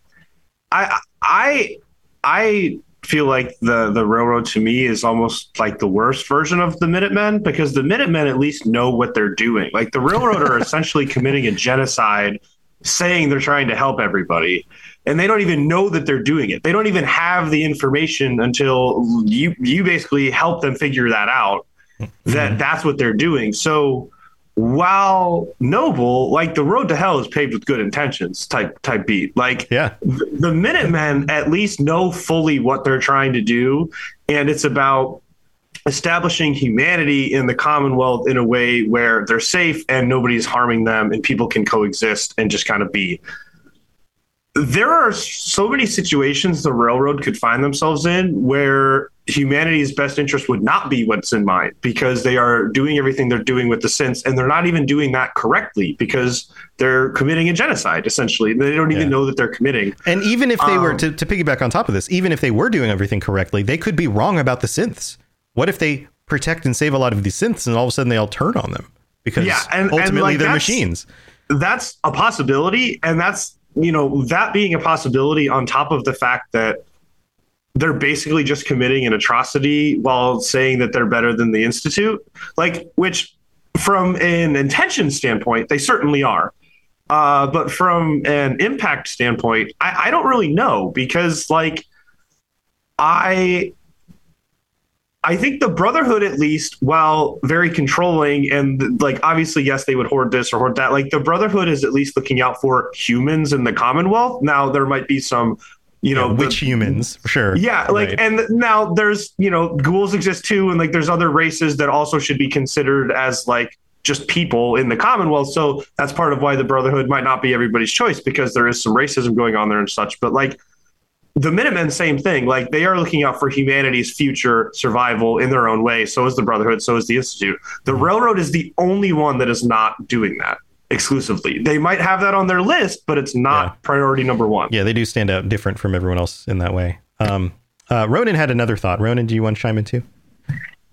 J: I I I feel like the the railroad to me is almost like the worst version of the Minutemen, because the Minutemen at least know what they're doing. Like the railroad are essentially committing a genocide, saying they're trying to help everybody, and they don't even know that they're doing it. They don't even have the information until you you basically help them figure that out, that that's what they're doing. So while noble, like the road to hell is paved with good intentions type type beat. Like
D: yeah.
J: th- the Minutemen at least know fully what they're trying to do, and it's about establishing humanity in the Commonwealth in a way where they're safe and nobody's harming them and people can coexist and just kind of be. There are so many situations the railroad could find themselves in where humanity's best interest would not be what's in mind, because they are doing everything they're doing with the synths, and they're not even doing that correctly because they're committing a genocide, essentially. They don't even yeah. know that they're committing.
D: And even if they
J: um,
D: were, to, to piggyback on top of this, even if they were doing everything correctly, they could be wrong about the synths. What if they protect and save a lot of these synths and all of a sudden they all turn on them? Because yeah, and, ultimately and like they're that's, machines.
J: That's a possibility, and that's, you know, that being a possibility on top of the fact that they're basically just committing an atrocity while saying that they're better than the Institute, like, which from an intention standpoint, they certainly are. Uh, but from an impact standpoint, I, I don't really know, because like I, I think the Brotherhood, at least, while very controlling and like, obviously, yes, they would hoard this or hoard that. Like the Brotherhood is at least looking out for humans in the Commonwealth. Now there might be some, you know,
D: yeah, which
J: the,
D: humans, for sure.
J: Yeah. Like, right. And now there's, you know, ghouls exist too. And like, there's other races that also should be considered as like just people in the Commonwealth. So that's part of why the Brotherhood might not be everybody's choice, because there is some racism going on there and such. But like, the Minutemen, same thing. Like they are looking out for humanity's future survival in their own way. So is the Brotherhood. So is the Institute. The Railroad is the only one that is not doing that exclusively. They might have that on their list, but it's not yeah. priority number one.
D: Yeah, they do stand out different from everyone else in that way. Um, uh, Ronan had another thought. Ronan, do you want to chime in too?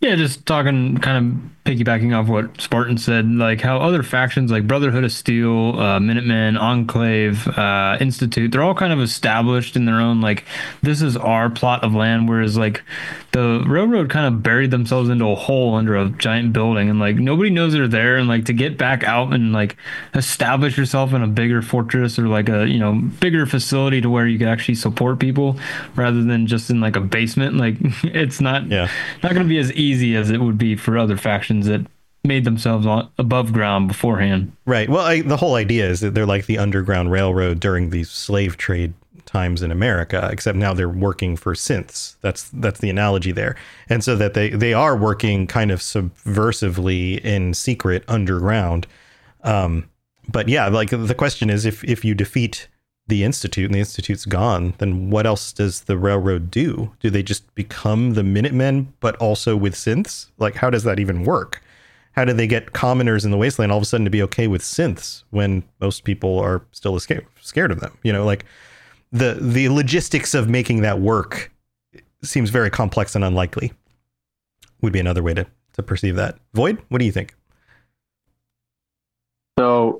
H: Yeah, just talking, kind of piggybacking off what Spartan said, like how other factions like Brotherhood of Steel, uh, Minutemen, Enclave, uh, Institute, they're all kind of established in their own, like, this is our plot of land, whereas like the Railroad kind of buried themselves into a hole under a giant building, and like nobody knows they're there, and like to get back out and like establish yourself in a bigger fortress or like a, you know, bigger facility to where you can actually support people rather than just in like a basement, like it's not,
D: yeah.
H: not going to be as easy as it would be for other factions that made themselves on, above ground beforehand.
D: Right. Well, I, the whole idea is that they're like the Underground Railroad during these slave trade times in America, except now they're working for synths. That's that's the analogy there. And so that they, they are working kind of subversively in secret underground. Um, but yeah, like the question is, if, if you defeat the Institute and the Institute's gone, then what else does the Railroad do? Do they just become the Minutemen, but also with synths? Like, how does that even work? How do they get commoners in the Wasteland all of a sudden to be okay with synths when most people are still scared, scared of them? You know, like the, the logistics of making that work seems very complex and unlikely, would be another way to, to perceive that. Void, what do you think?
L: So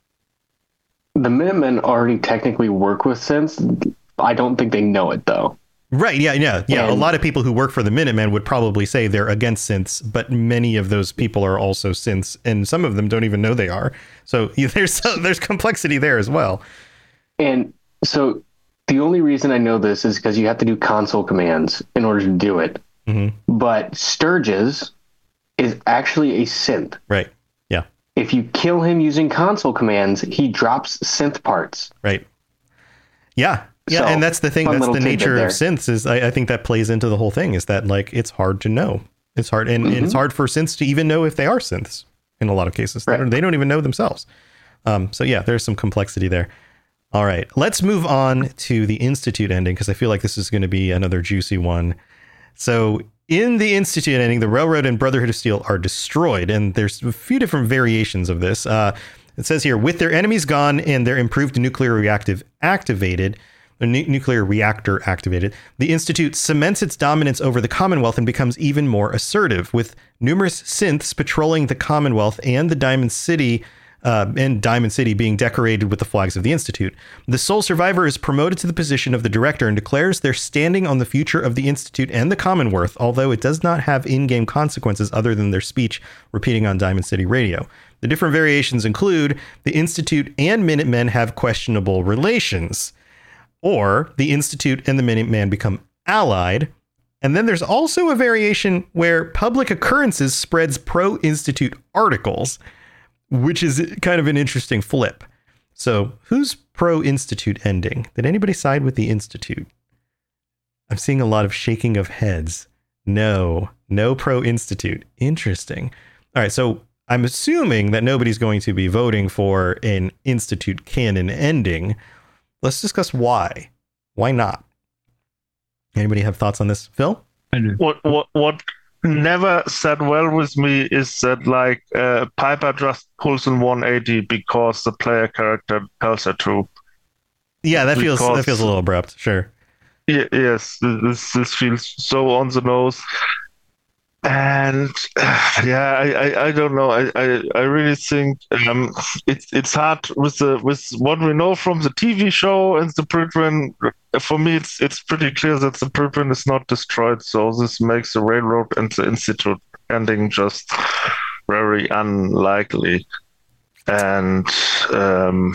L: the Minutemen already technically work with synths. I don't think they know it, though.
D: Right. Yeah. Yeah. Yeah.
L: And
D: a lot of people who work for the Minutemen would probably say they're against synths, but many of those people are also synths, and some of them don't even know they are. So there's there's complexity there as well.
L: And so the only reason I know this is because you have to do console commands in order to do it.
D: Mm-hmm.
L: But Sturgis is actually a synth.
D: Right. Yeah.
L: If you kill him using console commands, he drops synth parts.
D: Right. Yeah. Yeah.
L: So,
D: and that's the thing.
L: fun
D: That's
L: little
D: the nature
L: tidbit
D: of synths is I, I think that plays into the whole thing is that like it's hard to know. It's hard. And,
L: Mhm.
D: and it's hard for synths to even know if they are synths in a lot of cases. They,
L: Right.
D: don't, they don't even know themselves. Um, so, yeah, there's some complexity there. All right. Let's move on to the Institute ending because I feel like this is going to be another juicy one. So in the Institute ending, the Railroad and Brotherhood of Steel are destroyed, and there's a few different variations of this. Uh, it says here, with their enemies gone and their improved nuclear reactive activated, the nu- nuclear reactor activated, the Institute cements its dominance over the Commonwealth and becomes even more assertive, with numerous synths patrolling the Commonwealth and the Diamond City Uh, and Diamond City being decorated with the flags of the Institute. The sole survivor is promoted to the position of the director and declares they're standing on the future of the Institute and the Commonwealth, although it does not have in-game consequences other than their speech repeating on Diamond City radio. The different variations include the Institute and Minutemen have questionable relations, or the Institute and the Minutemen become allied. And then there's also a variation where public occurrences spreads pro-Institute articles, which is kind of an interesting flip. So who's pro-Institute ending? Did anybody side with the Institute? I'm seeing a lot of shaking of heads. No, no pro-Institute. Interesting. All right, so I'm assuming that nobody's going to be voting for an Institute canon ending. Let's discuss why. Why not? Anybody have thoughts on this? Phil?
H: I do.
G: What what what never sat well with me is that like uh, Piper just pulls in one eighty because the player character tells her to.
D: Yeah, that feels
G: Because-
D: that feels a little abrupt. Sure.
G: Yeah, yes, this this feels so on the nose. And uh, yeah, I, I, I don't know. I, I, I really think um, it's it's hard with the with what we know from the T V show and the preprint. For me, it's it's pretty clear that the preprint is not destroyed. So this makes the Railroad and the Institute ending just very unlikely. And um,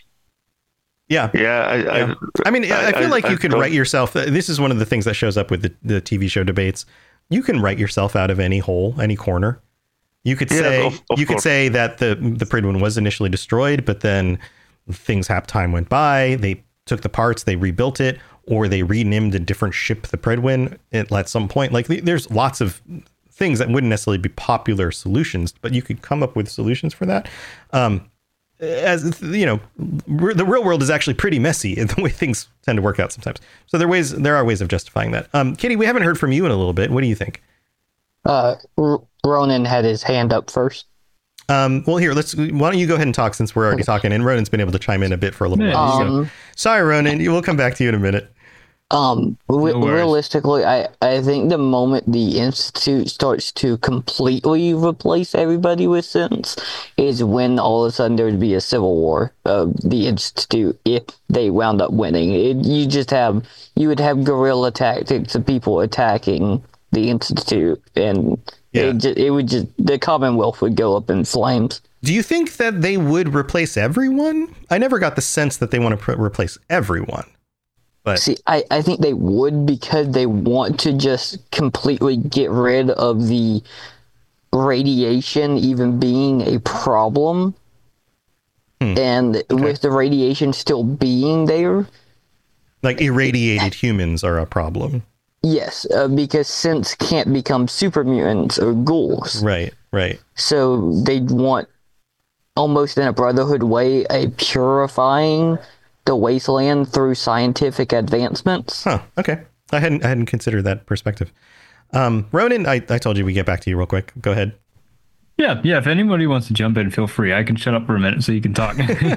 D: Yeah.
G: yeah, I I,
D: Yeah. I mean, I, I feel like you could
G: don't-
D: write yourself. This is one of the things that shows up with the, the T V show debates. You can write yourself out of any hole, any corner. You could
G: Yeah,
D: say
G: of- of
D: you could
G: course.
D: say that the the Pridwin was initially destroyed, but then things hap time went by. They took the parts, they rebuilt it, or they renamed a different ship the Pridwin at, at some point. Like there's lots of things that wouldn't necessarily be popular solutions, but you could come up with solutions for that. Um, as you know, r- the real world is actually pretty messy in the way things tend to work out sometimes. So there are ways, there are ways of justifying that. Um, Kitty, we haven't heard from you in a little bit. What do you think?
K: Uh, R- Ronan had his hand up first.
D: Um, well, here, let's. Why don't you go ahead and talk since we're already talking? And Ronan's been able to chime in a bit for a little
H: Yeah,
D: while. So.
K: Um,
D: Sorry, Ronan. We'll come back to you in a minute.
K: Um, re-
H: No worries.
K: realistically, I, I think the moment the Institute starts to completely replace everybody with sense is when all of a sudden there would be a civil war of the Institute if they wound up winning. It, you just have, you would have guerrilla tactics of people attacking the Institute, and
D: Yeah.
K: it, just, it would just, the Commonwealth would go up in flames.
D: Do you think that they would replace everyone? I never got the sense that they want to pr- replace everyone. But
K: See, I, I think they would because they want to just completely get rid of the radiation even being a problem.
D: Hmm.
K: And
D: Okay.
K: with the radiation still being there,
D: like irradiated humans are a problem.
K: yes, uh, because synths can't become super mutants or ghouls.
D: Right, right.
K: So they'd want, almost in a Brotherhood way, a purifying the wasteland through scientific advancements.
D: Huh. Okay. I hadn't I hadn't considered that perspective. Um, Ronan, I, I told you we get back to you real quick. Go ahead.
H: Yeah, yeah. If anybody wants to jump in, feel free. I can shut up for a minute so you can talk.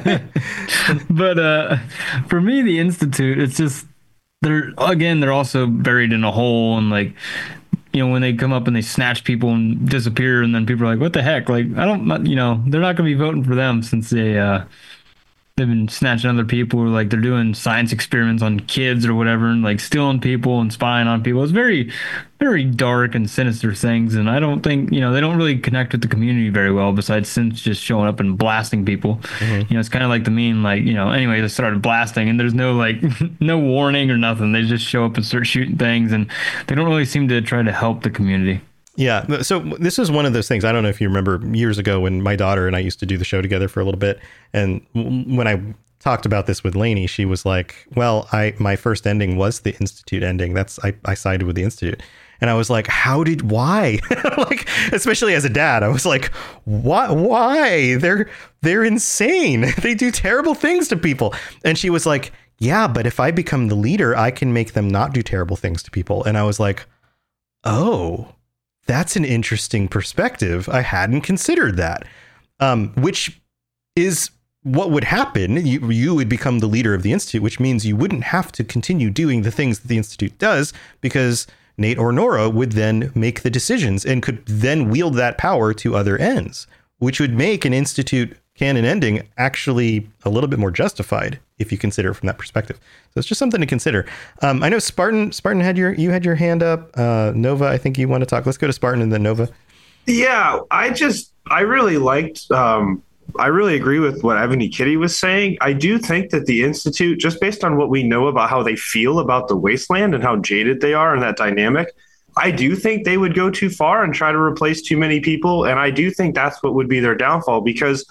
H: But uh, for me, the Institute, it's just they're again they're also buried in a hole, and like, you know, when they come up and they snatch people and disappear, and then people are like, "What the heck?" Like, I don't, you know, they're not going to be voting for them since they uh, they've been snatching other people, or like they're doing science experiments on kids or whatever, and like stealing people and spying on people. It's very, very dark and sinister things, and I don't think, you know, they don't really connect with the community very well. Besides since just showing up and blasting people,
D: Mm-hmm.
H: you know, it's kind of like the meme, like, you know, anyway, they started blasting, and there's no like no warning or nothing. They just show up and start shooting things, and they don't really seem to try to help the community.
D: Yeah. So this is one of those things. I don't know if you remember years ago when my daughter and I used to do the show together for a little bit. And w- when I talked about this with Lainey, she was like, well, I, my first ending was the Institute ending. That's, I, I sided with the Institute. And I was like, how did, why? Like, especially as a dad, I was like, what, why? They're, they're insane. They do terrible things to people. And she was like, yeah, but if I become the leader, I can make them not do terrible things to people. And I was like, oh, that's an interesting perspective. I hadn't considered that. Um, which is what would happen. You, you would become the leader of the Institute, which means you wouldn't have to continue doing the things that the Institute does, because Nate or Nora would then make the decisions and could then wield that power to other ends, which would make an Institute canon ending actually a little bit more justified if you consider it from that perspective. So it's just something to consider. Um, I know Spartan, Spartan had your, you had your hand up. Uh, Nova, I think you want to talk. Let's go to Spartan and then Nova.
J: Yeah, I just, I really liked, um, I really agree with what Ebony Kitty was saying. I do think that the Institute, just based on what we know about how they feel about the wasteland and how jaded they are and that dynamic, I do think they would go too far and try to replace too many people. And I do think that's what would be their downfall, because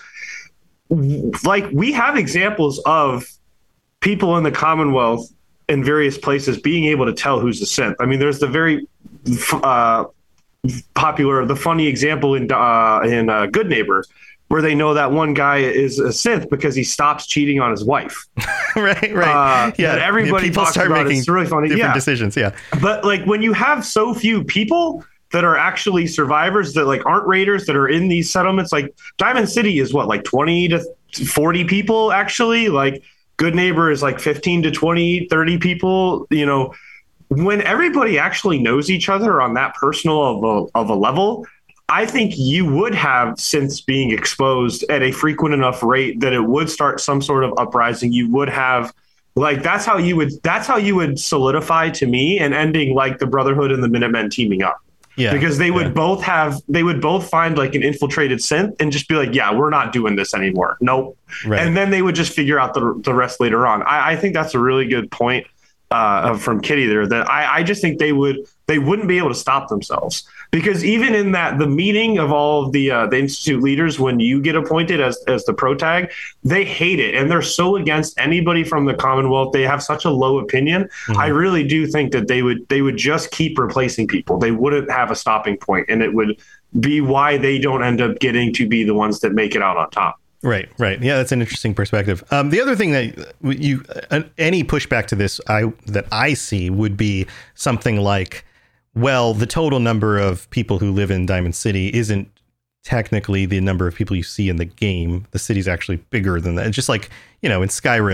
J: like we have examples of people in the Commonwealth in various places being able to tell who's a synth. I mean, there's the very uh, popular, the funny example in uh, in uh, Good Neighbor, where they know that one guy is a synth because he stops cheating on his wife.
D: right, right.
J: Uh,
D: yeah,
J: that everybody
D: people
J: talks
D: start
J: about.
D: making
J: It's really funny.
D: different
J: Yeah.
D: decisions. Yeah,
J: But like when you have so few people that are actually survivors that like aren't raiders that are in these settlements, like Diamond City is what, like twenty to forty people actually. Like Good Neighbor is like fifteen to twenty, thirty people. You know, when everybody actually knows each other on that personal of a, of a level, I think you would have synths being exposed at a frequent enough rate that it would start some sort of uprising. You would have, like, that's how you would, that's how you would solidify to me an ending like the Brotherhood and the Minutemen teaming up.
D: yeah.
J: Because they would
D: yeah.
J: both have, they would both find like an infiltrated synth and just be like, yeah, we're not doing this anymore. Nope.
D: Right.
J: And then they would just figure out the the rest later on. I, I think that's a really good point uh, from Kitty there, that I, I just think they would, they wouldn't be able to stop themselves. Because even in that, the meeting of all of the uh, the Institute leaders, when you get appointed as as the protag, they hate it. And they're so against anybody from the Commonwealth. They have such a low opinion.
D: Mhm.
J: I really do think that they would they would just keep replacing people. They wouldn't have a stopping point, and it would be why they don't end up getting to be the ones that make it out on top.
D: Right, right. Yeah, that's an interesting perspective. Um, the other thing that you, uh, any pushback to this, I that I see would be something like, well, the total number of people who live in Diamond City isn't technically the number of people you see in the game. The city's actually bigger than that. It's just like, you know, in Skyrim,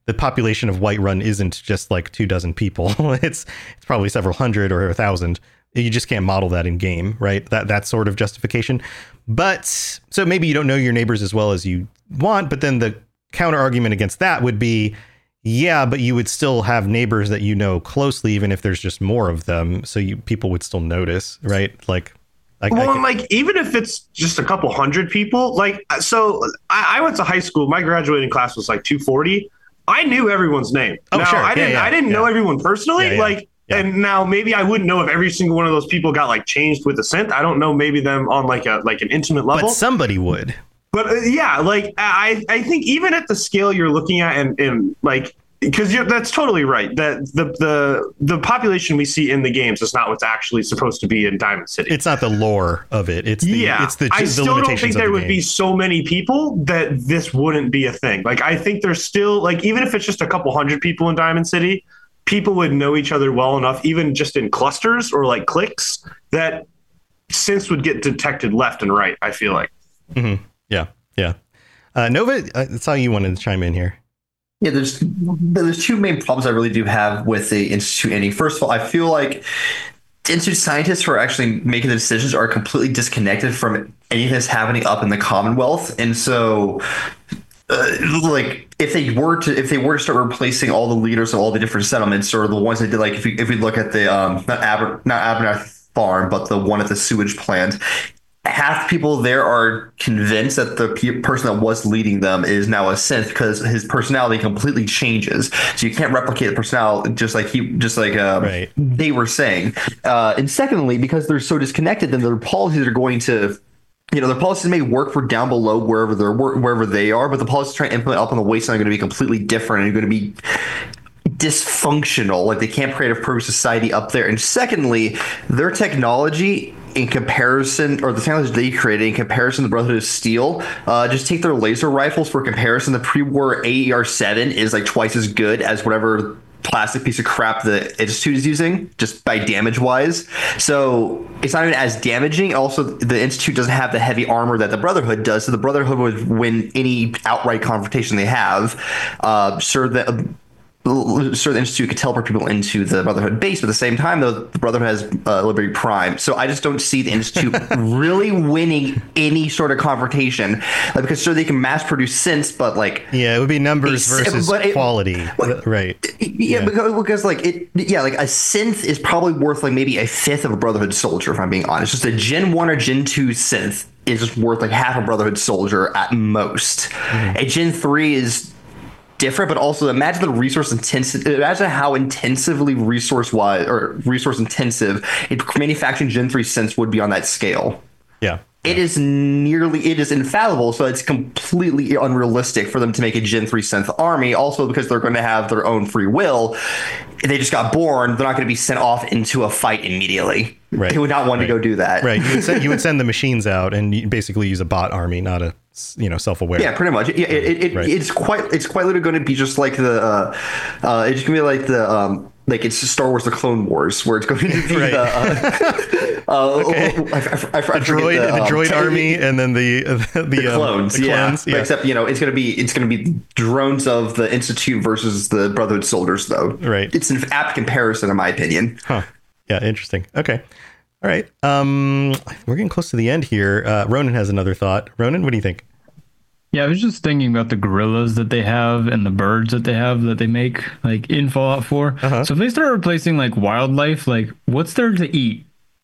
D: the population of Whiterun isn't just like two dozen people. it's it's probably several hundred or a thousand. You just can't model that in game, right? That that sort of justification. But so maybe you don't know your neighbors as well as you want, but then the counter argument against that would be, yeah, but you would still have neighbors that you know closely, even if there's just more of them. So you people would still notice, right? Like, like
J: well,
D: I can,
J: like even if it's just a couple hundred people, like so I, I went to high school. My graduating class was like two forty. I knew everyone's name.
D: Oh,
J: now,
D: sure.
J: I didn't.
D: Yeah, yeah,
J: I didn't
D: yeah.
J: know everyone personally.
D: Yeah, yeah.
J: Like.
D: Yeah.
J: And now maybe I wouldn't know if every single one of those people got like changed with a synth. I don't know, maybe them on like a like an intimate level.
D: But somebody would.
J: But uh, yeah, like I I think even at the scale you're looking at, and, and like because you're that's totally right that the the the population we see in the games is not what's actually supposed to be in Diamond City.
D: It's not the lore of it. It's the,
J: yeah.
D: It's the
J: I
D: the
J: still don't
D: limitations
J: think
D: of
J: there
D: the
J: would
D: game.
J: be so many people that this wouldn't be a thing. Like I think there's still like even if it's just a couple hundred people in Diamond City, people would know each other well enough, even just in clusters or like cliques, that synths would get detected left and right, I feel like.
D: Mm-hmm. Yeah, yeah. Uh, Nova, I saw you wanted to chime in here.
I: Yeah, there's there's two main problems I really do have with the Institute ending. First of all, I feel like Institute scientists who are actually making the decisions are completely disconnected from anything that's happening up in the Commonwealth. And so Uh, like if they were to if they were to start replacing all the leaders of all the different settlements, or the ones that did, like if we if we look at the um not Aber not Abernath farm, but the one at the sewage plant, half the people there are convinced that the pe- person that was leading them is now a synth because his personality completely changes. So you can't replicate the personality, just like he just like um,
D: Right.
I: they were saying. Uh, and secondly, because they're so disconnected, then their policies are going to. You know, the policies may work for down below wherever they're wherever they are, but the policies trying to implement up on the wasteland are going to be completely different and are going to be dysfunctional. Like they can't create a perfect society up there. And secondly, their technology in comparison, or the technology they created in comparison to the Brotherhood of Steel, uh, just take their laser rifles for comparison. The pre-war A E R seven is like twice as good as whatever plastic piece of crap the Institute is using, just by damage wise. So it's not even as damaging. Also, the Institute doesn't have the heavy armor that the Brotherhood does, so the Brotherhood would win any outright confrontation they have. Uh, sure that uh, sure the Institute could teleport people into the Brotherhood base, but at the same time, though, the Brotherhood has uh, Liberty Prime. So I just don't see the Institute really winning any sort of confrontation, like, because sure they can mass produce synths, but like
D: yeah, it would be numbers
I: a,
D: versus
I: but it,
D: quality,
I: but,
D: right?
I: Yeah, yeah, because because like it, yeah, like a synth is probably worth like maybe a fifth of a Brotherhood soldier, if I'm being honest. Just a Gen one or Gen two synth is just worth like half a Brotherhood soldier at most. Mm-hmm. A Gen three is different, but also imagine the resource intensive. Imagine how intensively resource wise or resource intensive manufacturing Gen three synths would be on that scale.
D: Yeah.
I: It is nearly, it is infallible, so it's completely unrealistic for them to make a Gen three synth army. Also, because they're going to have their own free will. They just got born. They're not going to be sent off into a fight immediately.
D: Right.
I: They would not want
D: right.
I: to go do that.
D: Right. You would, send, you would send the machines out and you basically use a bot army, not a, you know, self-aware.
I: Yeah, pretty much. Yeah, it, it,
D: right.
I: it's quite it's quite literally going to be just like the uh, uh, it's going to be like the um, like it's Star Wars: The Clone Wars, where it's going to be
D: right.
I: the uh, uh,
D: okay.
I: oh, I, I, I, I
D: the droid, the,
I: the, um,
D: droid army, and then the the,
I: the clones.
D: Um, the
I: yeah.
D: clones. Yeah.
I: Except you know it's going to be it's going to be drones of the Institute versus the Brotherhood soldiers, though.
D: Right.
I: It's an apt comparison, in my opinion.
D: Huh. Yeah. Interesting. Okay. All right. Um, we're getting close to the end here. Uh, Ronan has another thought. Ronan, what do you think?
H: Yeah, I was just thinking about the gorillas that they have and the birds that they have that they make like in Fallout four.
D: Uh-huh.
H: So if they start replacing like wildlife, like what's there to eat?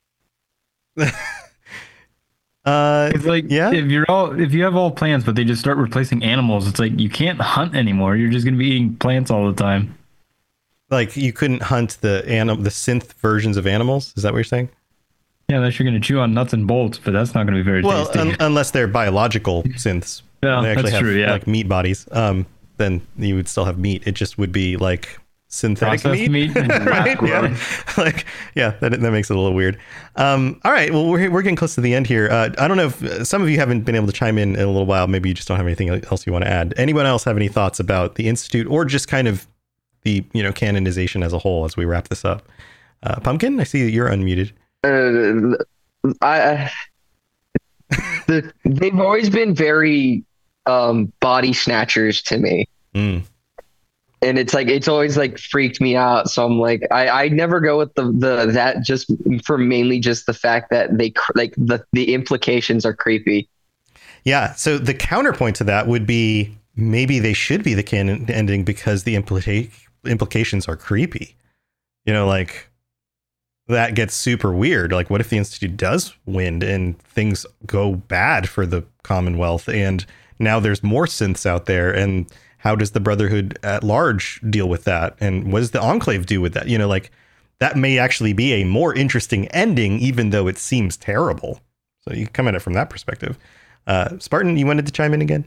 D: uh,
H: it's like
D: yeah.
H: if you're all if you have all plants, but they just start replacing animals, it's like you can't hunt anymore. You're just gonna be eating plants all the time.
D: Like you couldn't hunt the anim- the synth versions of animals. Is that what you're saying?
H: Yeah, unless you're gonna chew on nuts and bolts, but that's not gonna be very
D: well,
H: tasty.
D: un- unless they're biological synths.
H: Yeah,
D: they actually
H: that's
D: have
H: true. Yeah,
D: like meat bodies. Um, then you would still have meat. It just would be like synthetic
H: processed
D: meat,
H: meat.
D: right? Yeah, like yeah, that that makes it a little weird. Um, all right, well we're we're getting close to the end here. Uh, I don't know if uh, some of you haven't been able to chime in in a little while. Maybe you just don't have anything else you want to add. Anyone else have any thoughts about the Institute or just kind of the you know canonization as a whole as we wrap this up? Uh, Pumpkin, I see that you're unmuted.
E: Uh, I the, they've always been very um, body snatchers to me.
D: Mm.
E: and it's like it's always like freaked me out. So I'm like, I, I never go with the the that just for mainly just the fact that they like the the implications are creepy.
D: Yeah. So the counterpoint to that would be maybe they should be the canon ending because the implica- implications are creepy. You know, like that gets super weird. Like, what if the Institute does win and things go bad for the Commonwealth, and now there's more synths out there, and how does the Brotherhood at large deal with that? And what does the Enclave do with that? You know, like that may actually be a more interesting ending, even though it seems terrible. So you come at it from that perspective. Uh, Spartan, you wanted to chime in again?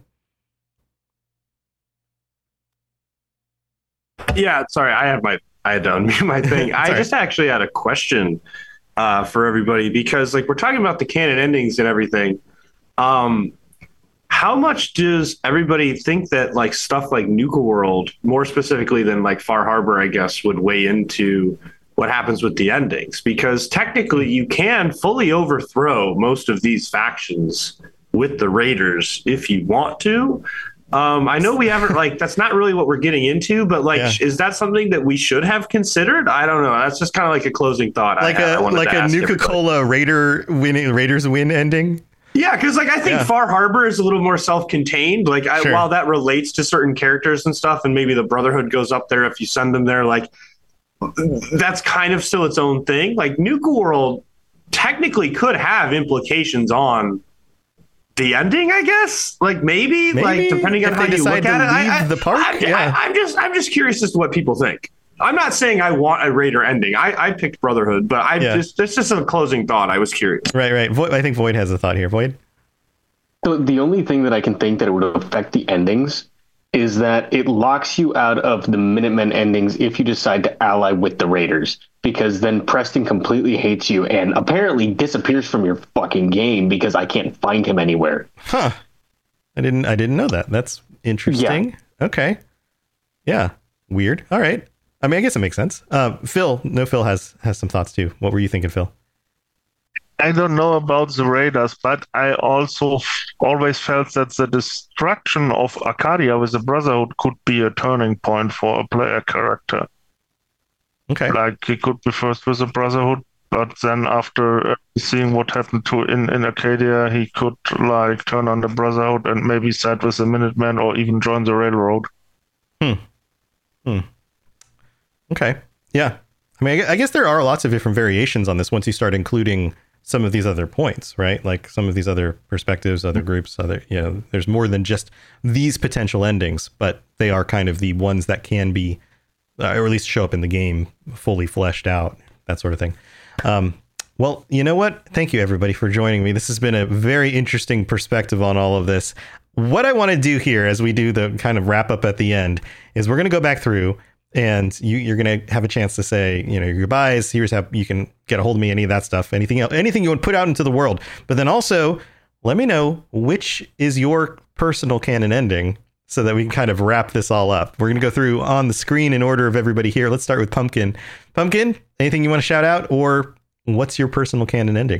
J: Yeah, sorry, I have my I had to unmute my thing. I just actually had a question uh, for everybody because, like, we're talking about the canon endings and everything. Um, how much does everybody think that, like, stuff like Nuka World, more specifically than like Far Harbor, I guess, would weigh into what happens with the endings? Because technically, you can fully overthrow most of these factions with the Raiders if you want to. Um, I know we haven't, like, that's not really what we're getting into, but like, yeah. is that something that we should have considered? I don't know. That's just kind of like a closing thought.
D: Like
J: I,
D: a,
J: I
D: like a Nuka-Cola Raider winning, Raiders win ending.
J: Yeah. Cause like, I think yeah. Far Harbor is a little more self-contained. Like I, sure. while that relates to certain characters and stuff, and maybe the Brotherhood goes up there if you send them there, like that's kind of still its own thing. Like Nuka World technically could have implications on the ending, I guess. Like maybe, maybe like depending on how you look at it. I, I, the park, I, yeah. I, I'm just, I'm just curious as to what people think. I'm not saying I want a Raider ending. I, I picked Brotherhood, but I yeah. just, it's just a closing thought. I was curious.
D: Right, right. Void, I think Void has a thought here. Void.
L: So the only thing that I can think that it would affect the endings is that it locks you out of the Minutemen endings if you decide to ally with the Raiders, because then Preston completely hates you and apparently disappears from your fucking game because I can't find him anywhere.
D: Huh. I didn't I didn't know that. That's interesting. Yeah. Okay. Yeah. Weird. All right. I mean, I guess it makes sense. Uh, Phil, no, Phil has has some thoughts too. What were you thinking, Phil?
G: I don't know about the Raiders, but I also f- always felt that the destruction of Arcadia with the Brotherhood could be a turning point for a player character.
D: Okay.
G: Like he could be first with the Brotherhood, but then after uh, seeing what happened to in, in Arcadia, he could like turn on the Brotherhood and maybe side with the Minutemen or even join the Railroad.
D: Hmm. Hmm. Okay. Yeah. I mean, I guess there are lots of different variations on this once you start including some of these other points, right? Like some of these other perspectives, other groups, other, you know, there's more than just these potential endings, but they are kind of the ones that can be, uh, or at least show up in the game fully fleshed out, that sort of thing. Um, well, you know what? Thank you everybody for joining me. This has been a very interesting perspective on all of this. What I want to do here as we do the kind of wrap up at the end is we're going to go back through and you, you're going to have a chance to say, you know, your goodbyes. Here's how you can get a hold of me, any of that stuff, anything else, anything you want to put out into the world. But then also let me know which is your personal canon ending so that we can kind of wrap this all up. We're going to go through on the screen in order of everybody here. Let's start with Pumpkin. Pumpkin, anything you want to shout out, or what's your personal canon ending?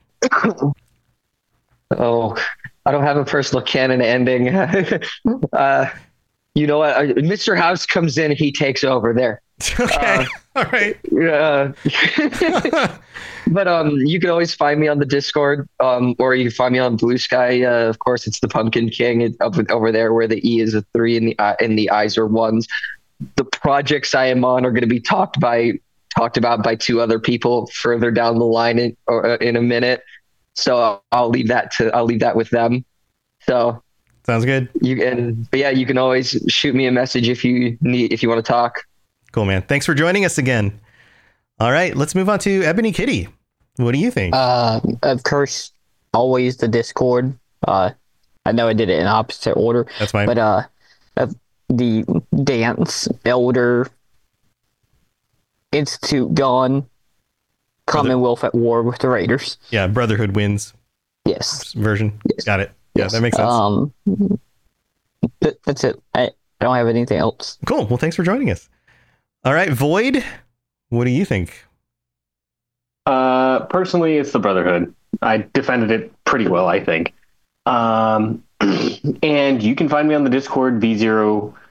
E: Oh, I don't have a personal canon ending. uh, You know what? Uh, Mister House comes in, he takes over there.
D: Okay. Uh, All right.
E: Uh, but um, you can always find me on the Discord, um, or you can find me on Blue Sky. Uh, of course, it's the Pumpkin King. It's up with, over there where the E is a three and the uh, and the I's are ones. The projects I am on are going to be talked by talked about by two other people further down the line in, or, uh, in a minute. So I'll, I'll leave that to I'll leave that with them. So.
D: Sounds good.
E: You can, but yeah, you can always shoot me a message if you need, if you want to talk.
D: Cool, man. Thanks for joining us again. All right, let's move on to Ebony Kitty. What do you think?
K: Uh, of course, always the Discord. Uh, I know I did it in opposite order.
D: That's fine.
K: But uh, the Dance, Elder, Institute gone, Commonwealth at war with the Raiders.
D: Yeah, Brotherhood wins.
K: Yes.
D: Version.
K: Yes.
D: Got it.
K: Yes.
D: Yeah, that makes sense.
K: Um, th- that's it. I, I don't have anything else.
D: Cool. Well, thanks for joining us. All right, Void, what do you think?
L: Uh, personally, it's the Brotherhood. I defended it pretty well, I think. Um, and you can find me on the Discord, V zero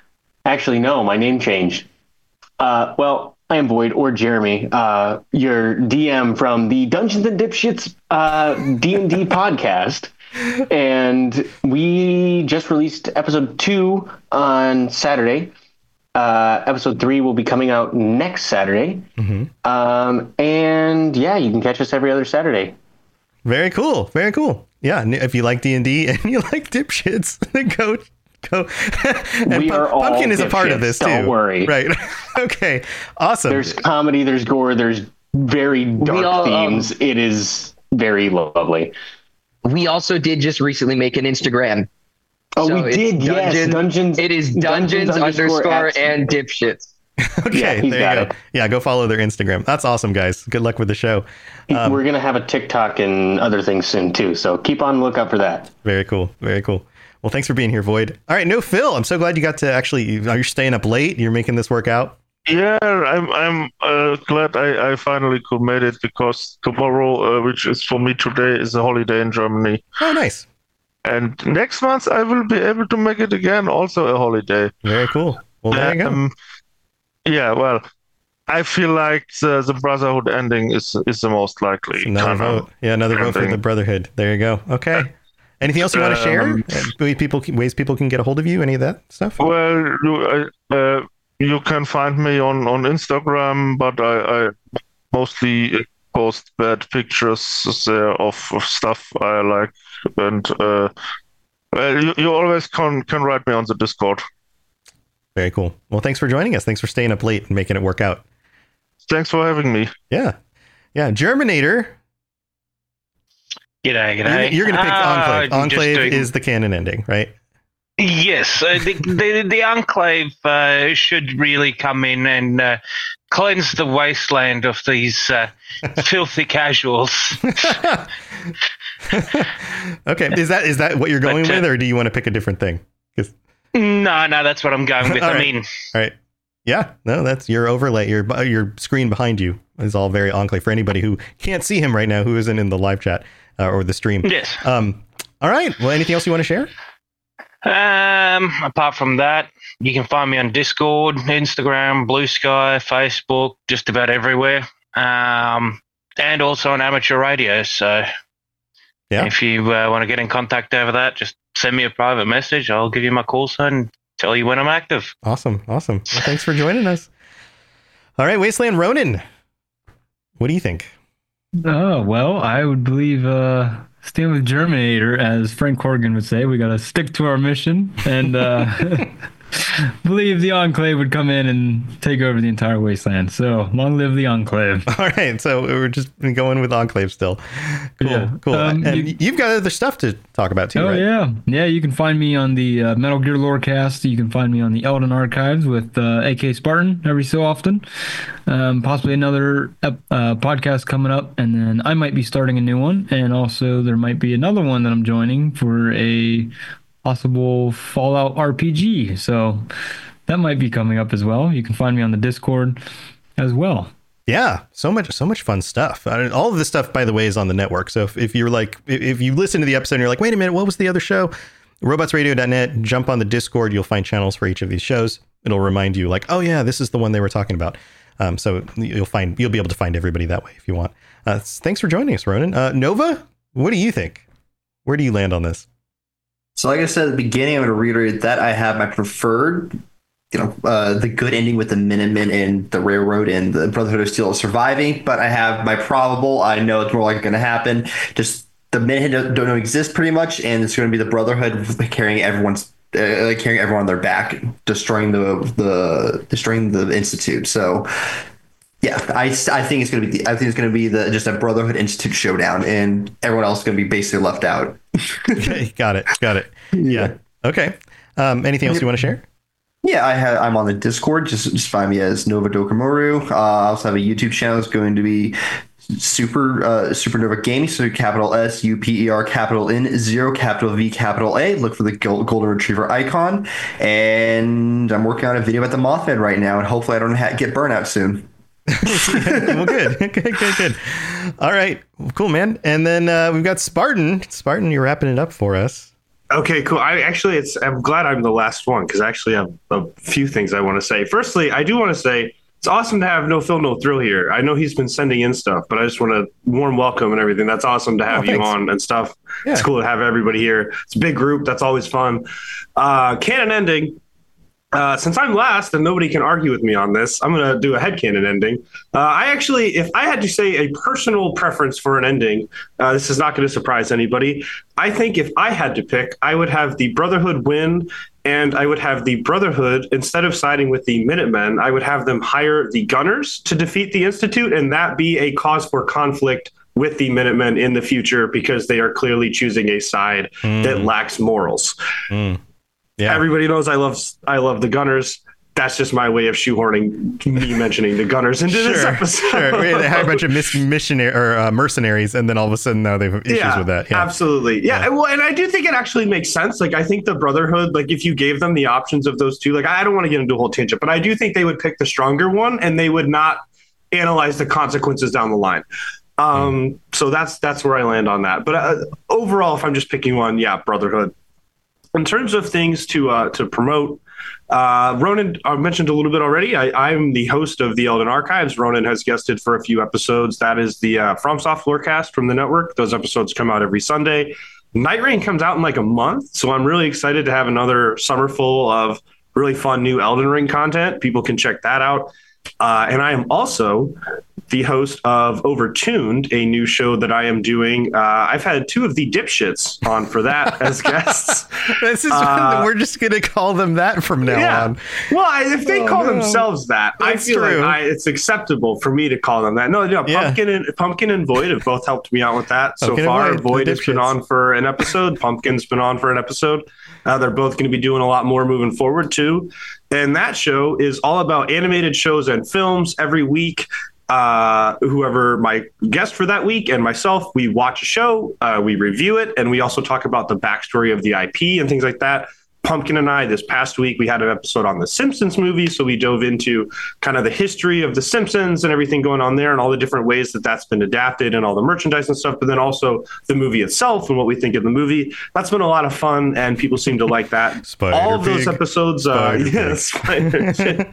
L: Actually, no, my name changed. Uh, well, I am Void, or Jeremy, uh, your D M from the Dungeons and Dipshits uh, D and D podcast. And we just released episode two on Saturday. Uh, episode three will be coming out next Saturday.
D: Mm-hmm.
L: Um, and yeah, you can catch us every other Saturday.
D: Very cool. Very cool. Yeah. If you like D and D and you like dipshits, then go. Go. And
L: we are
D: Pump-
L: all
D: Pumpkin is a part of this too.
L: Don't worry.
D: Right. Okay. Awesome.
L: There's comedy, there's gore, there's very dark
E: all,
L: themes.
E: um,
L: it is very lovely.
E: We also did just recently make an Instagram.
L: Oh,
E: So
L: we
E: it's
L: did. Yes,
E: Dungeon-
L: Dungeons.
E: It is Dungeons,
L: Dungeons
E: underscore,
L: underscore
E: and Dipshits.
D: Okay.
L: Yeah, he's
D: there
L: got
D: you go.
L: it.
D: Yeah. Go follow their Instagram. That's awesome, guys. Good luck with the show. Um,
L: We're gonna have a TikTok and other things soon too. So keep on the lookout for that.
D: Very cool. Very cool. Well, thanks for being here, Void. All right. No, Phil. I'm so glad you got to actually. Are you staying up late? You're making this work out.
G: Yeah, I'm I'm uh, glad I, I finally could make it because tomorrow, uh, which is for me today, is a holiday in Germany.
D: Oh, nice.
G: And next month I will be able to make it again, also a holiday.
D: Very cool. Well, there you go.
G: Um, yeah, well, I feel like the, the Brotherhood ending is is the most likely.
D: Another
G: kind of
D: vote. Yeah, another vote for
G: ending.
D: the Brotherhood. There you go. Okay. Anything else you want to share?
G: Um,
D: Uh, way people can- ways people can get a hold of you? Any of that stuff?
G: Well, you, uh, uh, you can find me on, on Instagram, but I, I mostly post bad pictures there of, of stuff I like. And uh, well, you, you always can, can write me on the Discord.
D: Very cool. Well, thanks for joining us. Thanks for staying up late and making it work out.
G: Thanks for having me.
D: Yeah. Yeah. Germinator.
F: G'day,
D: You're,
F: g'day.
D: you're going to pick
F: Uh,
D: Enclave.
F: just
D: Enclave
F: doing-
D: is the canon ending, right?
F: Yes, uh, the, the the Enclave uh, should really come in and uh, cleanse the wasteland of these uh, filthy casuals.
D: Okay. Is that is that what you're going
F: But, uh,
D: with, or do you want to pick a different thing? 'Cause-
F: No, no, that's what I'm going with.
D: All
F: I
D: right.
F: mean,
D: All right. Yeah. No, that's your overlay. Your your screen behind you is all very Enclave for anybody who can't see him right now, who isn't in the live chat uh, or the stream.
F: yes.
D: Um. All right. Well, anything else you want to share?
F: Um, apart from that, you can find me on Discord, Instagram, Blue Sky, Facebook, just about everywhere. Um, and also on amateur radio. So
D: Yeah.
F: if you uh, want to get in contact over that, just send me a private message. I'll give you my call sign and tell you when I'm active.
D: Awesome. Awesome. Well, thanks for joining us. All right, Wasteland Ronin. What do you think?
H: Oh, well, I would believe uh, staying with Germinator, as Frank Corrigan would say, we got to stick to our mission and uh, believe the Enclave would come in and take over the entire wasteland. So long live the Enclave.
D: All right, so we're just going with Enclave still. Cool,
H: Yeah.
D: cool.
H: Um,
D: and
H: you-
D: you've got other stuff to talk about too,
H: Oh
D: right?
H: yeah, yeah. You can find me on the uh, Metal Gear Lorecast. You can find me on the Elden Archives with uh, A K Spartan every so often. Um, possibly another ep- uh, podcast coming up, and then I might be starting a new one. And also, there might be another one that I'm joining for a possible Fallout R P G. So that might be coming up as well. You can find me on the Discord as well.
D: Yeah, so much, so much fun stuff. I mean, all of this stuff, by the way, is on the network. So if, if you're like, if- if you listen to the episode and you're like, wait a minute, what was the other show? robots radio dot net, jump on the Discord. You'll find channels for each of these shows. It'll remind you like, oh yeah, this is the one they were talking about. Um, so you'll find, you'll be able to find everybody that way if you want. Uh, thanks for joining us, Ronan. Uh, Nova, what do you think? Where do you land on this?
I: So, like I said at the beginning, I'm going to reiterate that I have my preferred, you know, uh, the good ending with the Minutemen and the Railroad and the Brotherhood of Steel surviving. But I have my probable. I know it's more likely going to happen. Just the Minutemen don't, don't exist pretty much, and it's going to be the Brotherhood carrying everyone's, uh, like carrying everyone on their back, destroying the the destroying the Institute. So. Yeah, I, I think it's gonna be the, I think it's gonna be the just a Brotherhood Institute showdown, and everyone else is gonna be basically left out.
D: Okay, got it, got it. Yeah. Okay. Um, anything else you want to share?
I: Yeah, I have. I'm on the Discord. Just just find me as Nova Dokomoru. Uh, I also have a YouTube channel. It's going to be Super uh, Supernova Gaming. So capital S U P E R capital N zero capital V capital A. Look for the gold, golden retriever icon. And I'm working on a video about the Mothman right now, and hopefully I don't ha- get burnout soon.
D: Well, good, good, good, good. All right, cool, man. And then uh, we've got Spartan. Spartan, you're wrapping it up for us.
J: Okay, cool. I actually, it's. I'm glad I'm the last one because I actually have a few things I want to say. Firstly, I do want to say it's awesome to have No Film No Thrill here. I know he's been sending in stuff, but I just want to warm welcome and everything. That's awesome to have
D: Oh,
J: you
D: thanks.
J: on and stuff.
D: Yeah.
J: It's cool to have everybody here. It's a big group. That's always fun. Uh, canon ending. Uh, since I'm last and nobody can argue with me on this, I'm going to do a headcanon ending. Uh, I actually, if I had to say a personal preference for an ending, uh, this is not going to surprise anybody. I think if I had to pick, I would have the Brotherhood win, and I would have the Brotherhood, instead of siding with the Minutemen, I would have them hire the Gunners to defeat the Institute, and that be a cause for conflict with the Minutemen in the future because they are clearly choosing a side
D: Mm.
J: that lacks morals.
D: Mm. Yeah.
J: Everybody knows I love I love the Gunners. That's just my way of shoehorning me mentioning the Gunners into this
D: Sure,
J: episode.
D: sure. Yeah, they had a bunch of mis- missionary or uh, mercenaries, and then all of a sudden now they have issues
J: yeah,
D: with that. Yeah,
J: absolutely. Yeah.
D: Yeah.
J: Well, and I do think it actually makes sense. Like, I think the Brotherhood, like, if you gave them the options of those two, like, I don't want to get into a whole tangent, but I do think they would pick the stronger one, and they would not analyze the consequences down the line. Um, so that's that's where I land on that. But uh, overall, if I'm just picking one, yeah, Brotherhood. In terms of things to uh, to promote, uh, Ronan, I mentioned a little bit already. I, I'm the host of the Elden Archives. Ronan has guested for a few episodes. That is the uh, FromSoft Lorecast from the network. Those episodes come out every Sunday. Night Rain comes out in like a month, so I'm really excited to have another summer full of really fun new Elden Ring content. People can check that out. Uh, and I am also the host of Overtuned, a new show that I am doing. Uh, I've had two of the dipshits on for that as guests.
D: this is
J: Uh,
D: we're just gonna call them that from now
J: yeah.
D: on.
J: Well, I, if they
D: Oh,
J: call
D: no.
J: themselves that,
D: That's
J: I feel
D: true.
J: like I, it's acceptable for me to call them that. No, no,
D: Yeah.
J: Pumpkin and Pumpkin and Void have both helped me out with that so
D: Pumpkin and
J: far.
D: Void, the
J: Void has been
D: dipshits.
J: on for an episode. Pumpkin's been on for an episode. Uh, they're both going to be doing a lot more moving forward too. And that show is all about animated shows and films every week. Uh, whoever my guest for that week and myself, we watch a show, uh, we review it, and we also talk about the backstory of the I P and things like that. Pumpkin and I, this past week, we had an episode on the Simpsons movie, so we dove into kind of the history of the Simpsons and everything going on there and all the different ways that that's been adapted and all the merchandise and stuff, but then also the movie itself and what we think of the movie. That's been a lot of fun, and people seem to like that.
D: Spider
J: all of those
D: Pig.
J: episodes, uh,
D: Spider
J: yeah,
D: Pig.
J: Spider Pig.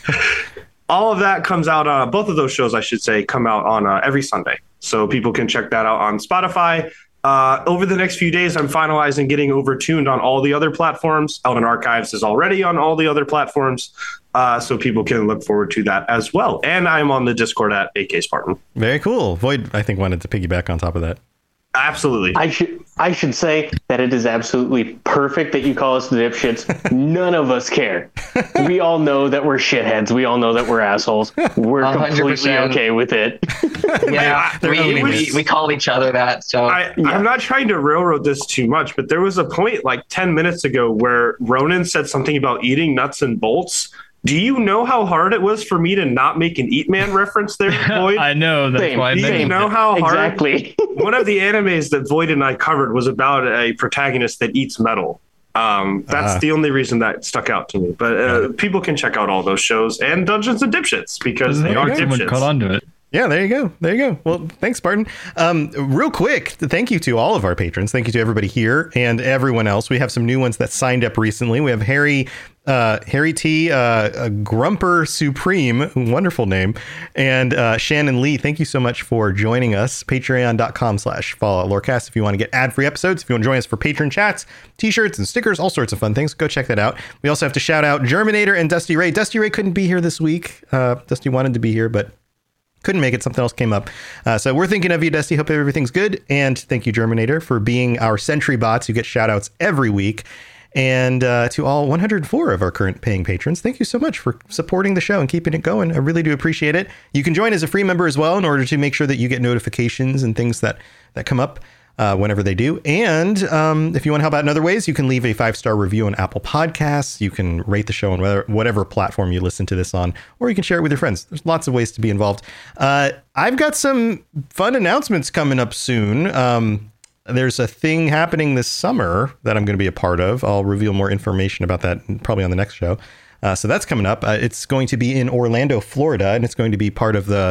J: All of that comes out, uh, both of those shows, I should say, come out on uh, every Sunday. So people can check that out on Spotify. Uh, over the next few days, I'm finalizing getting Overtuned on all the other platforms. Elden Archives is already on all the other platforms. Uh, so people can look forward to that as well. And I'm on the Discord at A K Spartan.
D: Very cool. Void, I think, wanted to piggyback on top of that.
J: Absolutely.
L: I should I should say that it is absolutely perfect that you call us the dipshits. None of us care. We all know that we're shitheads. We all know that we're assholes. We're
E: one hundred
L: completely
E: percent.
L: okay with it.
E: Yeah,
D: They're
E: we,
D: owning
E: we,
D: this.
E: we call each other that. So
J: I, I'm not trying to railroad this too much, but there was a point like ten minutes ago where Ronan said something about eating nuts and bolts. Do you know how hard it was for me to not make an Eat Man reference there, Void?
H: I know. That's
L: Same.
H: why I
J: Do you
H: mentioned
J: know
H: it.
J: how hard?
L: Exactly.
J: One of the animes that Void and I covered was about a protagonist that eats metal. Um, that's
D: Ah.
J: the only reason that stuck out to me. But uh, people can check out all those shows and Dungeons and Dipshits because they
H: There
J: are
H: you go. Someone
J: dipshits.
H: caught on to it.
D: Yeah, there you go. There you go. Well, thanks, Spartan. Um, real quick, thank you to all of our patrons. Thank you to everybody here and everyone else. We have some new ones that signed up recently. We have Harry, uh, Harry T, uh, Grumper Supreme, wonderful name, and uh, Shannon Lee. Thank you so much for joining us. Patreon.com slash Fallout Lorecast if you want to get ad-free episodes. If you want to join us for patron chats, t-shirts and stickers, all sorts of fun things, go check that out. We also have to shout out Germinator and Dusty Ray. Dusty Ray couldn't be here this week. Uh, Dusty wanted to be here, but couldn't make it. Something else came up. Uh, so we're thinking of you, Dusty. Hope everything's good. And thank you, Germinator, for being our Sentry bots. You get shout outs every week. And uh, to all one hundred four of our current paying patrons, thank you so much for supporting the show and keeping it going. I really do appreciate it. You can join as a free member as well in order to make sure that you get notifications and things that, that come up uh, whenever they do. And um, if you want to help out in other ways, you can leave a five-star review on Apple Podcasts. You can rate the show on whether, whatever platform you listen to this on, or you can share it with your friends. There's lots of ways to be involved. Uh, I've got some fun announcements coming up soon. Um, there's a thing happening this summer that I'm going to be a part of. I'll reveal more information about that probably on the next show. Uh, so that's coming up. Uh, it's going to be in Orlando, Florida, and it's going to be part of the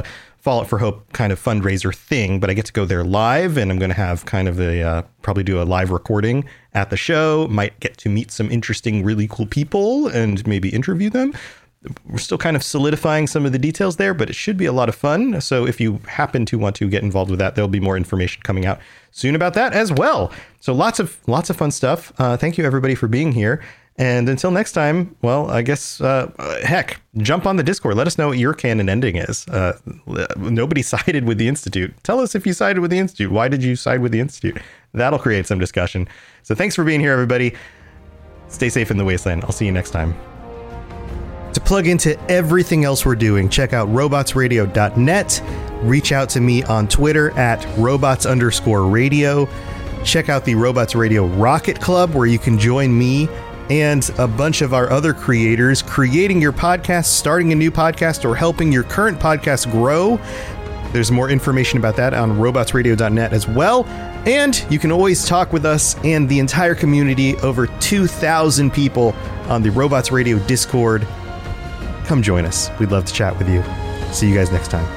D: Fallout for Hope kind of fundraiser thing, but I get to go there live, and I'm going to have kind of a uh, probably do a live recording at the show. Might get to meet some interesting, really cool people and maybe interview them. We're still kind of solidifying some of the details there, but it should be a lot of fun. So if you happen to want to get involved with that, there'll be more information coming out soon about that as well. So lots of lots of fun stuff. Uh, thank you everybody for being here. And until next time, well, I guess, uh, heck, jump on the Discord. Let us know what your canon ending is. Uh, nobody sided with the Institute. Tell us if you sided with the Institute. Why did you side with the Institute? That'll create some discussion. So thanks for being here, everybody. Stay safe in the wasteland. I'll see you next time. To plug into everything else we're doing, check out robots radio dot net. Reach out to me on Twitter at robots underscore radio. Check out the Robots Radio Rocket Club, where you can join me and a bunch of our other creators creating your podcast, starting a new podcast, or helping your current podcast grow. There's more information about that on robots radio dot net as well. And you can always talk with us and the entire community, over two thousand people on the Robots Radio Discord. Come join us. We'd love to chat with you. See you guys next time.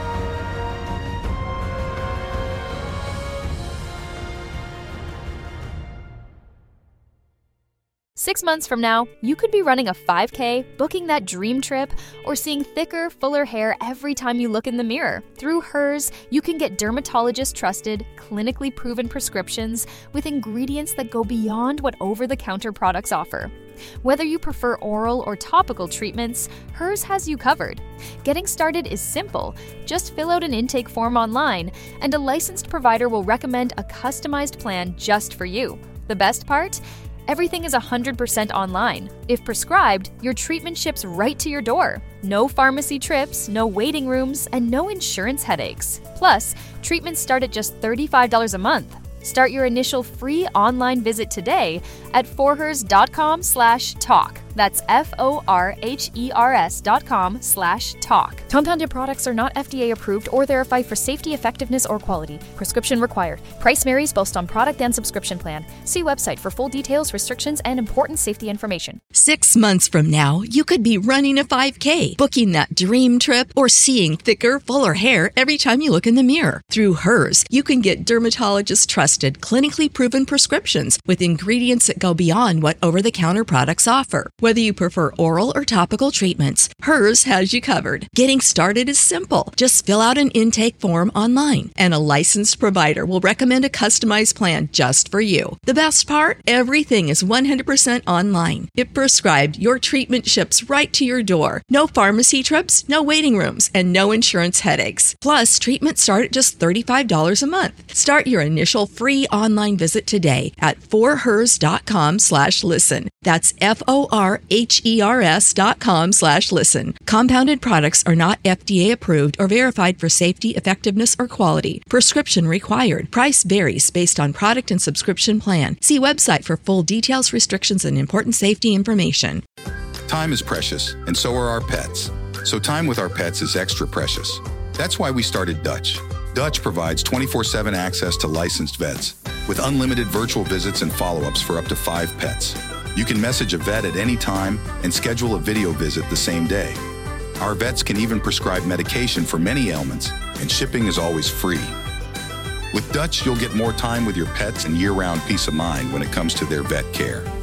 A: Six months from now, you could be running a five K, booking that dream trip, or seeing thicker, fuller hair every time you look in the mirror. Through Hers, you can get dermatologist-trusted, clinically proven prescriptions with ingredients that go beyond what over-the-counter products offer. Whether you prefer oral or topical treatments, Hers has you covered. Getting started is simple. Just fill out an intake form online, and a licensed provider will recommend a customized plan just for you. The best part? Everything is one hundred percent online. If prescribed, your treatment ships right to your door. No pharmacy trips, no waiting rooms, and no insurance headaches. Plus, treatments start at just thirty-five dollars a month. Start your initial free online visit today at forhers dot com slash talk. That's F O R H E R S dot com slash talk. Compounded products are not F D A approved or verified for safety, effectiveness, or quality. Prescription required. Price varies based on product and subscription plan. See website for full details, restrictions, and important safety information.
B: Six months from now, you could be running a five K, booking that dream trip, or seeing thicker, fuller hair every time you look in the mirror. Through Hers, you can get dermatologist-trusted, clinically proven prescriptions with ingredients that go beyond what over-the-counter products offer. Whether you prefer oral or topical treatments, Hers has you covered. Getting started is simple. Just fill out an intake form online, and a licensed provider will recommend a customized plan just for you. The best part? Everything is one hundred percent online. If prescribed, your treatment ships right to your door. No pharmacy trips, no waiting rooms, and no insurance headaches. Plus, treatments start at just thirty-five dollars a month. Start your initial free online visit today at forhers dot com slash listen. That's F O R H E R S dot com slash listen. Compounded products are not F D A approved or verified for safety, effectiveness, or quality. Prescription required. Price varies based on product and subscription plan. See website for full details, restrictions, and important safety information.
C: Time is precious, and so are our pets. So time with our pets is extra precious. That's why we started Dutch. Dutch provides twenty-four seven access to licensed vets with unlimited virtual visits and follow-ups for up to five pets. You can message a vet at any time and schedule a video visit the same day. Our vets can even prescribe medication for many ailments, and shipping is always free. With Dutch, you'll get more time with your pets and year-round peace of mind when it comes to their vet care.